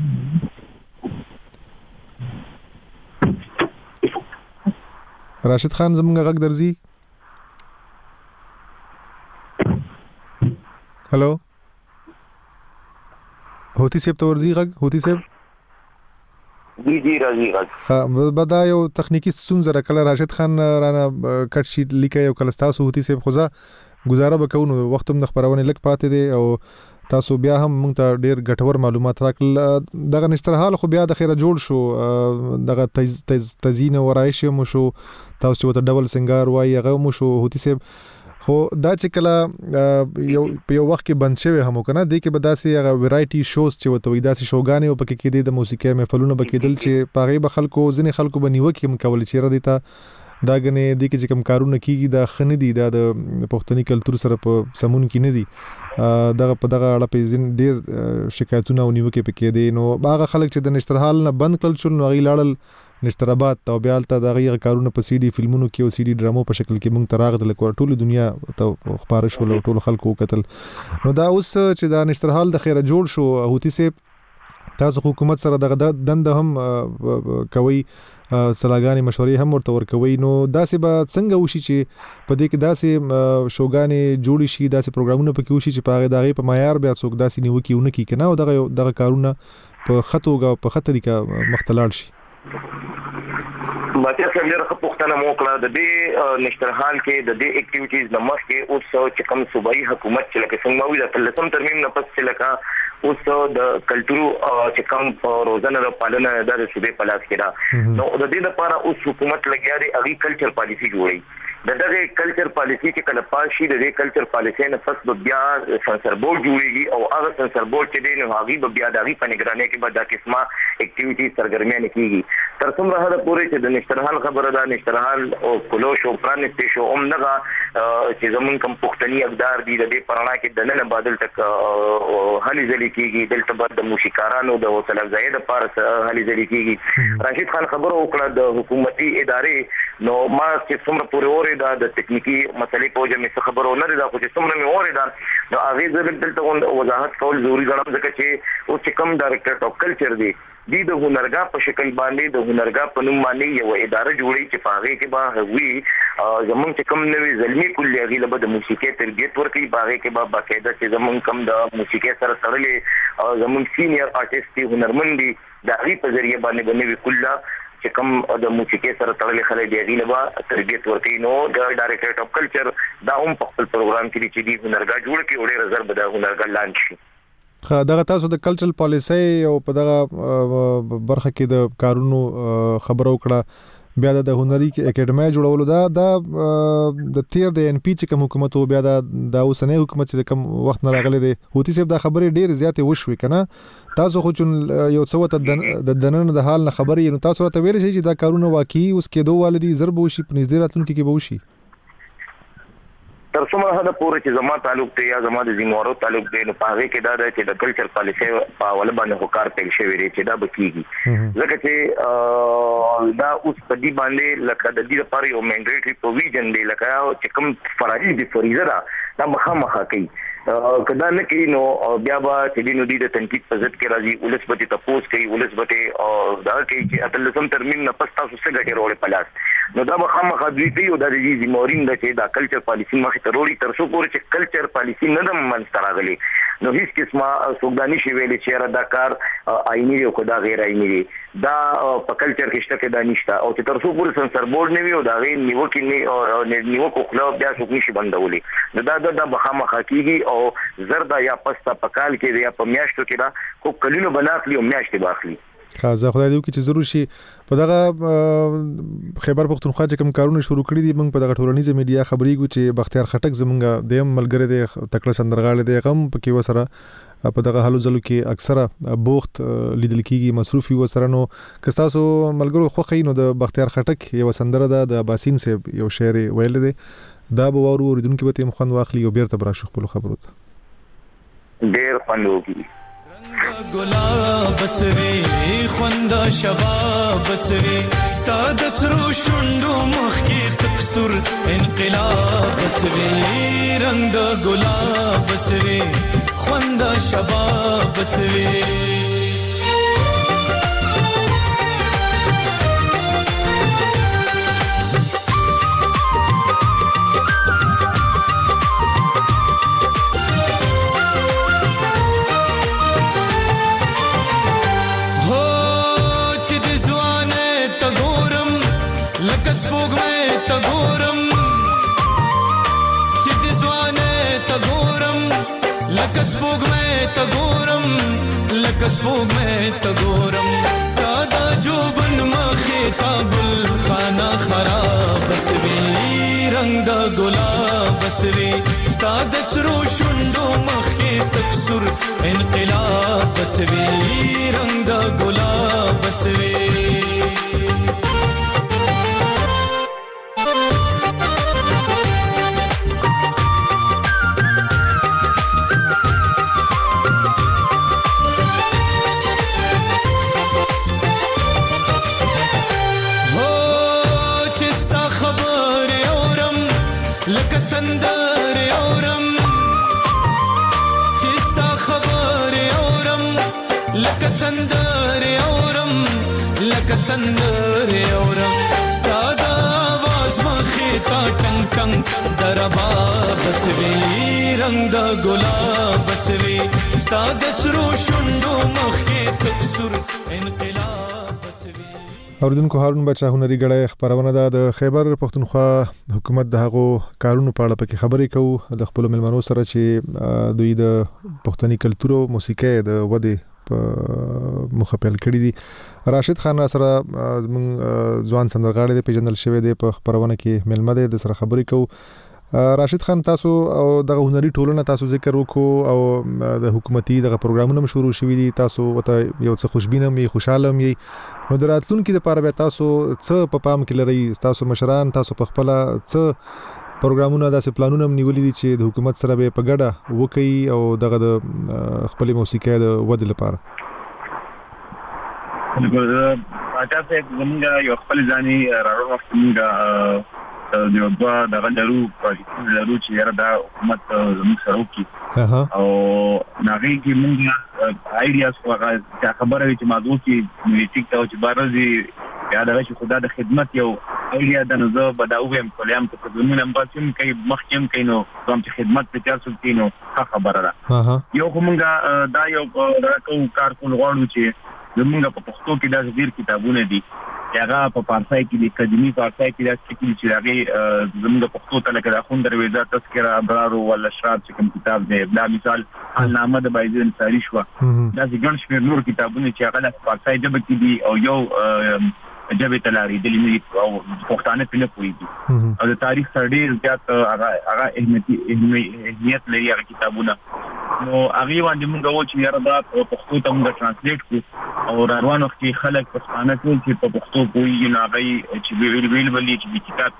راشد خان زمونږ غږ درځي هلو هوتی صاحب تورزی غږ هوتی صاحب جی جی راځي غږ ها بدا یو تخنیکی ستونزه را کله راشد خان رانه کټ شیټ لیکي او کله تاسو هوتی صاحب خو ځه گزاره وکونو وخت هم د خبرونه لک پاتې دي او تاسو بیا هم موږ ته ډیر ګټور معلومات راکړل دغه نشترحال خو بیا د خیره جوړ شو دغه تز تز تزینه ورایش مو شو تاسو ته ډبل سنگار وای هغه مو شو هوتی صاحب خو دا چې کله یو په یو وخت کې بند شوی هم کنه د کې به داسې هغه ویرایټي شوز چې وته وي داسې شوګانې او پکې کې د موسیقي محفلونه بکیدل چې پاغي به خلکو ځنې خلکو به نیوکه هم کول چې را دي ته دا غنې د کې چې کوم کارونه کیږي دا خنه دي دا د پښتني کلچر سره په سمون کې نه دي دغه په دغه اړه په ځین ډیر شکایتونه او نیوکه پکې دي نو هغه خلک چې د نشترحال نه بند کړل شول نو غي لاړل نشترآباد ته بیا الته د غیر کارونه په سی ډي فلمونو کې او سی ډي ډرامو په شکل کې مونږ تراغد لکه ټول دنیا ته خبره شول او ټول خلکو قتل نو دا اوس چې دا نشترحال د خیره جوړ شو هوتی سیب تاسو حکومت سره دغه دند هم کوي سلاګانی مشورې هم ورته ورکوي نو داسې به څنګه وشي چې په دې کې داسې شوګانی جوړ شي داسې پروګرامونه پکې وشي چې پاغه دغه په معیار بیا څوک داسې نیوکیونه کی کنه او دغه دغه کارونه په خطوګه په خطرې کا مختلال شي باطل څنګه راخ پښتنه موکړه د دې نشترحال کې د دې اکټیویټیز د مخ کې اوس چې کوم صوبایي حکومت چې لکه څنګه وي د تلسم ترمیم نه پس چې لکه اوس د کلچرو چې کوم روزانه د پالنه د صوبې په لاس کې دا نو د دې لپاره اوس حکومت لګیا دی اغي کلچر پالیسی جوړي د دغه کلچر پالیسی چې کله پاشي د دې کلچر پالیسی نه پس بیا سنسر بورډ جوړيږي او هغه سنسر بورډ چې دی نو هغه بیا د هغه په نگرانی کې به د قسمه اکټیویټیز سرګرمیان کیږي تر څومره هدا پورې چې د نشترحال خبره ده نشترحال او کلوش او پرانستې شو اومغه چې زمون کم پښتني اقدار دي د دې پرانا کې د نن بادل تک هلي ځلې کیږي دلته بعد د موشکارانو د وصل افزایده پر هلي ځلې کیږي راشد خان خبره وکړه د حکومتي ادارې نو ما چې څومره پورې اوري دا د ټکنیکی مسلې په جمع څه خبرونه لري دا خو چې څومره مې اوري دا نو هغه ځل دلته وضاحت کول ضروری ګڼم ځکه چې او چې کوم ډایرکټر اف کلچر دی دی د هنرګا په شکل باندې د هنرګا په نوم باندې یو اداره جوړي چې پاغه کې به وي زمونږ چې کوم نوې زلمی کلیه غیله به د موسیقي تربیت ورکړي پاغه کې به باقاعده چې زمونږ کم د موسیقي سره تړلې زمونږ سینیئر آرټیست دي هنرمند دي د هغه په ذریعہ باندې بنوي کله چې کوم د موسیقي سره تړلې خلک دی غیله به تربیت ورکړي نو د ډایرکټر اف کلچر دا هم په خپل پروګرام کې چې دی هنرګا جوړ کړي او ډېر زر به د هنرګا لانچ شي خا دغه تاسو د کلچرل پالیسی او په دغه برخه کې د کارونو خبرو کړه بیا د هنري اکیډمي جوړولو دا د تیر د ان پی چې کوم حکومت او بیا د اوسنۍ حکومت چې کوم وخت نه راغلي دي هوتی صاحب دا خبرې ډېر زیاتې وشوي کنه تاسو خو چې یو څه وته د دنن د حال نه خبرې نو تاسو راته ویل شي چې دا کارونه واقعي اوس کېدو والدي ضرب وشي په نږدې راتلونکي کې به وشي تر څومره هدا پورې چې زما تعلق ته یا زما د زموارو تعلق دی نو پاره کې دا چې د کلچر پالیسی په ول باندې هوکار پیل شوی دی چې دا بکیږي ځکه چې دا اوس په دې باندې لکه د دې لپاره یو منډیټری پروویژن دی لکه چې کوم فرایض دي فریضه دا مخامخ کوي کدا نه کوي نو بیا به چې دینو دي د تنقید په ضد کې راځي ولس به تاسو کوي ولس به دا کوي چې اتلسم ترمیم نه پس تاسو څه ګټه وروړي پلاس نو دا مخامخ دوی کوي او د دې زمورین د چې دا کلچر پالیسی مخ ته وروړي تر څو پورې چې کلچر پالیسی نه د منځ راغلي نو هیڅ قسمه سوګدانی شي ویلي چې را دا کار آئینی او کدا غیر آئینی دی دا په کلچر کې شته کې دا نشته او چې تر څو پورې سنسر بورډ نه وي او دا غي نیوکې نه او نیوکو خلاف بیا څوک نشي بندولي نو دا د مخامخ کیږي او زردا یا پستا پکال کې یا په میاشتو کې دا کو کلینو بناخلی او میاشتې باخلی خازه خدای دې وکړي چې ضرور شي په دغه خیبر پختونخوا چې کوم کارونه شروع کړی دي موږ په دغه ټولنیزه میډیا خبرېږو چې بختیار خټک زمونږ د ملګری دی تکړه سندرغاړي دی غم پکې وسره په دغه حالو ځلو کې اکثره بوخت لیدل کیږي مصروفي وسره نو کستاسو ملګرو خوخی نو د بختیار خټک یو سندره ده د باسین صاحب یو شعر ویل دی دا به ورو اوریدونکو به تیم خوند واخلي او بیرته براشو خپل خبرو ته ډیر خوند وکړي. ګلاب سوي خوندا شباب سوي ستا د سرو شوندو مخ کې تکسر انقلاب سوي رنگ د ګلاب سوي خوندا شباب سوي سپوږ مې ته ګورم چې د ځوانه ته ګورم لکه سپوږ مې ته ګورم لکه سپوږ مې ته ګورم ستا د جوبن مخې تا ګل خانه خراب سوي رنگ د ګلاب سوي ستا د سرو شوندو مخې تکسر انقلاب سوي رنگ د ګلاب سوي سندر اورم چستا خبر اورم لکه سندر اورم لکه سندر اورم ستا د आवाज مخې تا ټنګ ټنګ دربا بسوي رنگ د ګلاب بسوي ستا د سرو شوندو مخې تکسر انقلاب بسوي. اوریدونکو هارون بچا هنري غړې خبرونه ده د خیبر پښتونخوا حکومت د هغو کارونو په اړه پکې خبرې کوو د خپل ملمنو سره چې دوی د پښتني کلتور او موسیقي د ودې په مخه پیل کړی دي. راشد خان سره زموږ ځوان سندرغاړي د پیژندل شوی دی په خبرونه کې ملمه ده د سره خبرې کوو. راشد خان تاسو او د هنري ټولنه تاسو ذکر وکړو او د حکومتي دغه پروګرامونه شروع شوي دي تاسو وته یو څه خوشبینه مې خوشاله مې نو دراتلونکو د لپاره به تاسو څه په پام کې لري تاسو مشران تاسو په خپل څه پروګرامونه داسې پلانونه نیولې دي چې د حکومت سره به په ګډه وکړي او دغه د خپل موسیقي د ودې لپاره. تاسو زموږ یو خپل ځاني راړو وخت موږ د یو دوا د غلرو پروژې لرو چې یاره دا حکومت زموږ سره وکړي او ناغي کې موږ ایډیاز هغه خبره وي چې موضوع کې میوزیک ته چې بارزي یا دا چې خدای د خدمت یو ایډیا د نظر بداوم کولم ته زمونږ هم پاتم کوي مخکیم کینو کوم چې خدمت په چار سو کینو خبره ده یو کومه دا یو راکو کار کول غواړو چې زمونږ په پښتو کې د ډیر کتابونه دي هغه په فارسی کې د اکاډمي فارسی کې د سکیل چې هغه زموږ پښتو ته لکه د خوند دروازه تذکرہ ابرار ولا اشراف چې کوم کتاب دی دا مثال علامه د بایزید انصاری شو دا ځګن شمیر نور کتابونه چې هغه د فارسی ژبه کې دي او یو ژبه تلاري د لیمې او پښتانه په نه پوهیږي او د تاریخ سره ډیر زیات هغه هغه اهمیت لري هغه کتابونه نو هغه باندې موږ وو چې یاره دا پښتو ته موږ ترانسلیټ کړو او روان وخت کې خلک پښتانه ټول چې په پښتو کوي نه غي چې ویل ویل ولې چې کتاب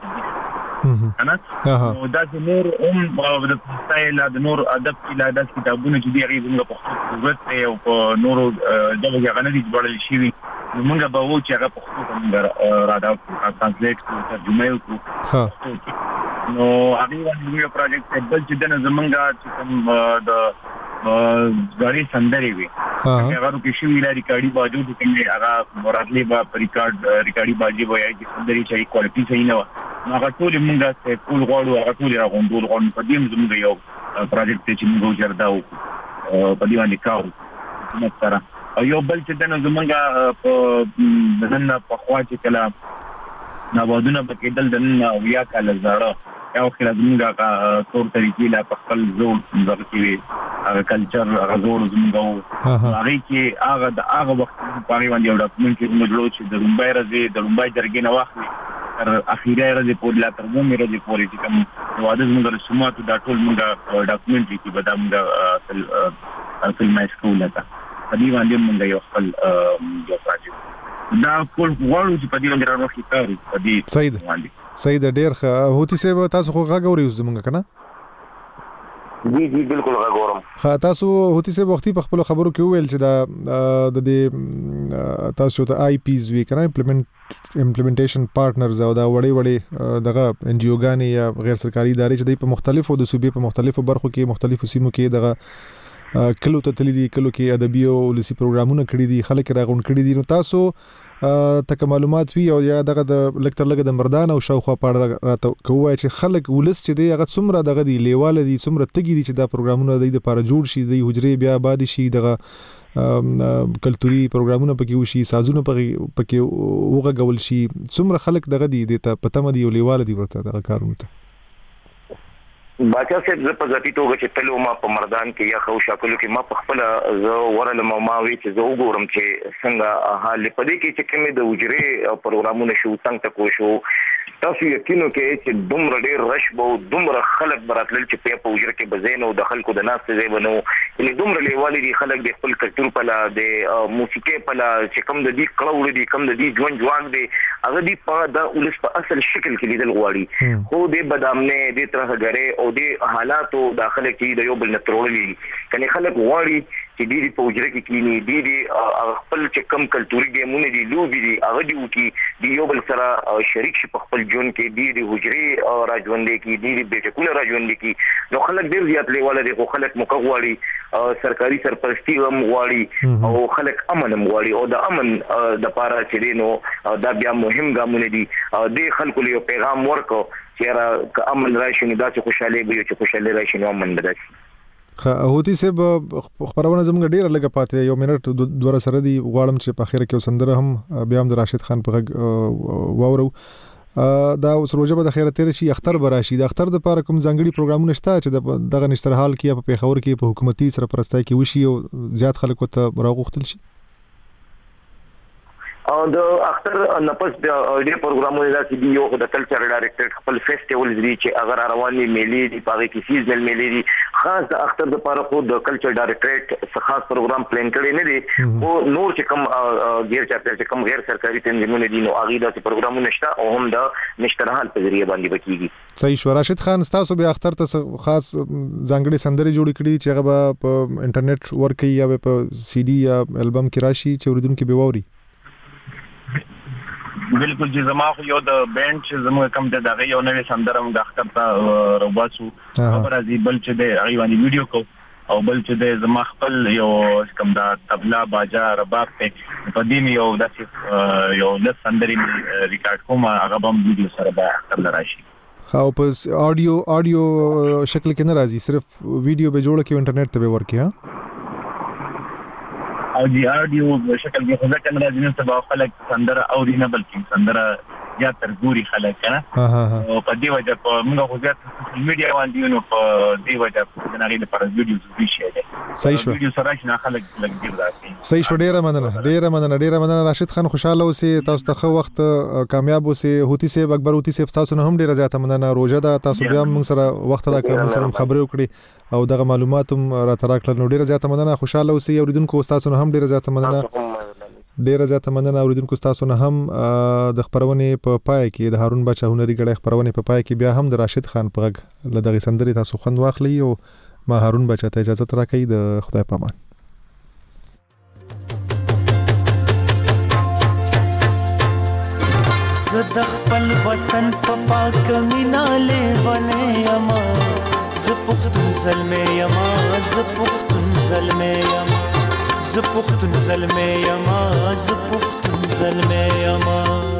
انا نو دا نور هم د سټایل د نور ادب کې لا د کتابونو چې دی هغه موږ پښتو ضرورت او په نور دغه غنډې جوړل شي نو موږ به وو چې هغه پښتو ته موږ راډاو ترانسلیټ کړو ترجمه وکړو نو هغه یو پروژیکټ بل چې د زمونږه چې کوم د غړي سندري وي هغه ورو کې شوی لري کاډي باجو د کومه هغه مرادلي با ریکارډ ریکارډي باجي وایي چې سندري چې کوالټي صحیح نه و هغه ټول موږ ته ټول غواړو هغه ټول راغونډول غواړو په دې موږ یو پروژیکټ چې موږ جوړداو په دې باندې کاو نو سره یو بل چې د زمونږه په دنه په خوا چې کله نوادونه بکیدل د نن ویا کال زړه یو خلک زمونږه تور طریقې لا په خپل زور زغ کې هغه کلچر هغه زور زمونږه هغه کې هغه د هغه وخت په اړه باندې یو ډاکومنټ کې موږ جوړو چې د رومبای راځي د رومبای جرګې نه واخلي تر اخیری راځي په لا تر موږ راځي په دې کوم واده زمونږ رسومات دا ټول موږ ډاکومنټ کې به دا موږ اصل مې سکول تا په دې باندې موږ یو خپل یو پروژه دا کول غواړو چې په دې باندې راوخی کار په دې صحیح صحیح د ډیر ښه هوتی صاحب تاسو خو غږ اورئ زمونږ کنه جی جی بالکل غوړم ها تاسو هوتی سه وختي په خپل خبرو کې ویل چې دا د دې تاسو ته آی پیز وی کنه امپلیمنٹ امپلیمنټیشن پارټنرز او دا وړي وړي دغه ان جی او غاني یا غیر سرکاري ادارې چې د په مختلفو د صوبې په مختلفو برخو کې مختلفو سیمو کې دغه کلو ته تللی دي کلو کې ادبي او لسی پروګرامونه کړی دي خلک راغون کړی دي نو تاسو تک معلومات وی او یا دغه د لکتر لګ د مردان او شاوخوا پاړه راته کوی چې خلک ولس چې دی هغه څومره دغه دی لیواله دي څومره تګي دي چې دا پروګرامونه د لپاره جوړ شي د حجرې بیا آباد شي دغه کلتوري پروګرامونه پکې وشي سازونه پکې وغه غول شي څومره خلک دغه دی د پته مدي او لیواله دي ورته دغه کارونه ته باچا صاحب زه په ذاتي توګه چې تلو ما په مردان کې یا خو شاکلو کې ما په خپل زه ورلم ما وی چې زه وګورم چې څنګه حال پدې کې چې کومه د وجري پروګرامونه شو څنګه تکو شو تاسو یقینو کې چې دومره ډېر رش بو دومره خلک براتل چې په وجره کې بزینو د خلکو د ناس ته بنو یعنی دومره لیوالي دي خلک د خپل کلچر په لا د موسیقي په لا چې کوم د دې کلوړ دي کوم د دې ژوند ژوند دي هغه دی په د ولس په اصل شکل کې لیدل غواړي خو د بادامنه د طرح غره او د حالاتو داخله کې د یو بل نترولې کني خلک غواړي چې دې په وجره کې کینی دې خپل چې کم کلتوري ګیمونه دي لوبي دي هغه دی وکي دی یو بل سره شریک شي په خپل جون کې دې د حجري راځوندې کې دې د بیٹکونه راځوندې کې نو خلک ډیر زیات لیواله دي خو خلک مکغواړي سرکاري سرپرستی هم غواړي او خلک امن هم غواړي او د امن د پاره چې دي نو دا بیا مهم ګامونه دي د خلکو له پیغام ورکو چې را امن راشي نو دا چې خوشاله وي چې خوشاله راشي نو امن بدل خ هوتی سب خبرونه زموږ ډیره لګه پاتې یو منټ دوره سره دی غواړم چې په اخر کې سندره هم بیا هم د راشد خان په غږ واورو دا اوس روزه به د خیرت تیر شي اختر براشي د اختر د لپاره کوم ځانګړي پروګرامونه شته چې دغه نشترحال کې په پیښور کې په حکومتي سرپرستۍ کې وشي او زیات خلکو ته راغوښتل شي او د اختر نفس د دې پروګرامونو د سی ډي او د کلچر ډایریکټر خپل فیسټیوالز دي چې اگر رواني میلې دي پاره کې سیزنل میلې دي خاص د اختر د لپاره خو د کلچر ډایریکټر څخه خاص پروګرام پلان کړی نه دي او نور چې کوم غیر چارټر چې کوم غیر سرکاري تنظیمونه دي نو اغه د پروګرامونه نشته او هم د نشترحال په ذریعہ باندې بکیږي صحیح شو راشد خان تاسو به اختر ته خاص ځانګړي سندري جوړ کړي چې هغه په انټرنیټ ورکي یا په سی ډي یا البم کې راشي چې اوریدونکو به ووري بالکل چې زما خو یو د بینډ چې زموږ کم د دغه یو نوې سندره موږ اختر ته روباسو خبر ازي بل چې د ایواني ویډیو کو او بل چې د زما خپل یو کم د طبلا باجا رباب په پدې یو د یو د سندرې ریکارډ کوم هغه هم ویډیو سره به اختر راشي او پس آډیو آډیو شکل کې نه راځي صرف ویډیو به جوړ کې انټرنیټ ته به ورکی ها او دی آډیو شکل کې خو ځکه نه راځي نو سبا خلک سندره او دی نه بلکې سندره یا ترګوري خلک کنه او په دی وجه په موږ خو ځات سوشل میډیا باندې نو په دی وجه د نړۍ لپاره ویډیوز وی شي صحیح شو ویډیو سره چې خلک لګ ډیر راځي صحیح شو ډیره مننه ډیره مننه ډیره مننه راشد خان خوشاله اوسئ تاسو ته خو وخت کامیاب اوسئ هوتی سیب اکبر هوتی سیب تاسو نه هم ډیره زیاته مننه روزه ده تاسو بیا موږ سره وخت راکړئ موږ سره خبرې وکړي او دغه معلومات هم را تراکړل نو ډیره زیاته مننه خوشاله اوسئ اوریدونکو تاسو نه هم ډیره زیاته مننه ډیره زیاته مننه اوریدونکو تاسو نه هم د خبرونې په پای کې د هارون بچا هنري غړي خبرونې په پای کې بیا هم د راشد خان په غږ لدغه سندري تاسو خوند واخلئ او ما هارون بچا ته اجازه تراکې د خدای پامان زه خپل وطن په پاک میناله ونه یما زه پښتون زلمه یما زه پښتون زلمه یما زه پښتون زلمه یما زه پښتون زلمه یما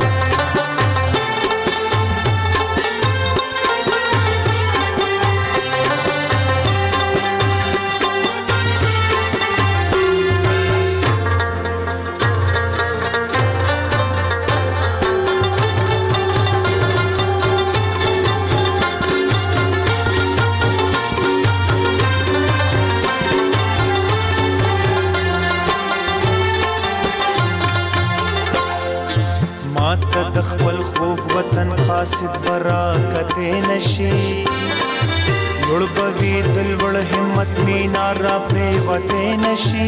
د خپل خوب وطن قاصد براکت نشي لړ بوي دل وړ همت مینا را پریوته نشي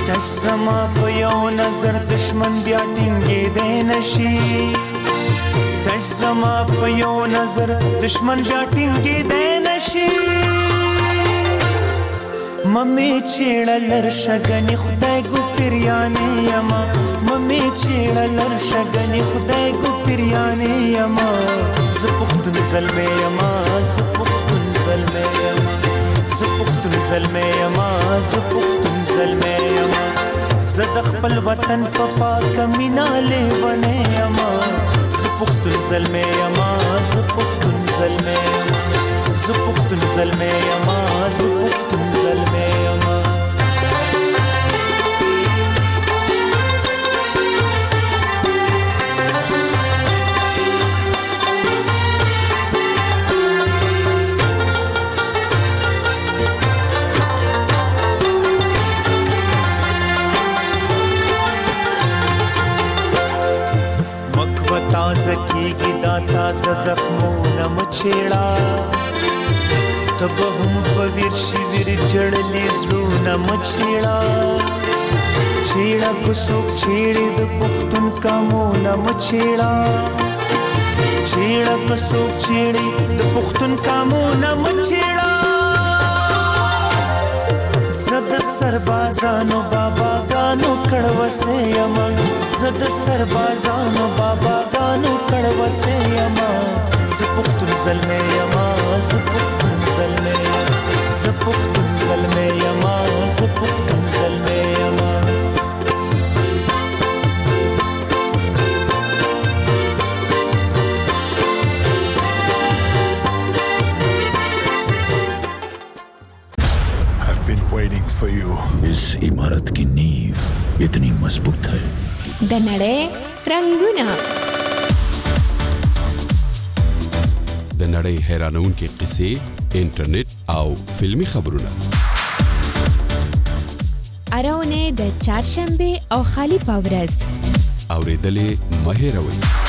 تسما په یو نظر دشمن بیا ټینګې دې نشي تش زما په یو نظر دشمن بیا ټینګې دی نشي ممی چیړه لر شګنی خدای ګو پیریانې یما ممی چیړه لر شګنی خدای ګو پیریانې یما ز پختون زلمې یما ز پختون زلمې یما ز پختون زلمې یما ز پختون زلمې یما زه د خپل وطن په پاک مینا لیونې یما ز پختون زلمې یما ز پختون زلمې یما ز پختون زلمې یما ز پختون زلمې یما تازه کیږي دا تازه زخمونه مچېړه تب هم په ویر شي ویر جړلې زړونه مچېړه چېړه کو څوک چېړې د پښتون کامونه مچېړه چېړه کو څوک چېړې د پښتون کامونه مچېړه زد سربازانو بابا گانو کڑوسے یما زد سربازانو بابا گانو کڑوسے یما ز پختون زلمے یما ز پختون زلمے ز پختون زلمے یما ز پختون زلمے یما इस इमारत की नींव इतनी मजबूत है د نړۍ رنگونه د نړۍ حیرانونکې قصې انټرنیټ او فلمي خبرونه اراونه د چهارشنبه او خالی پاورز اوریدلې مه هېروئ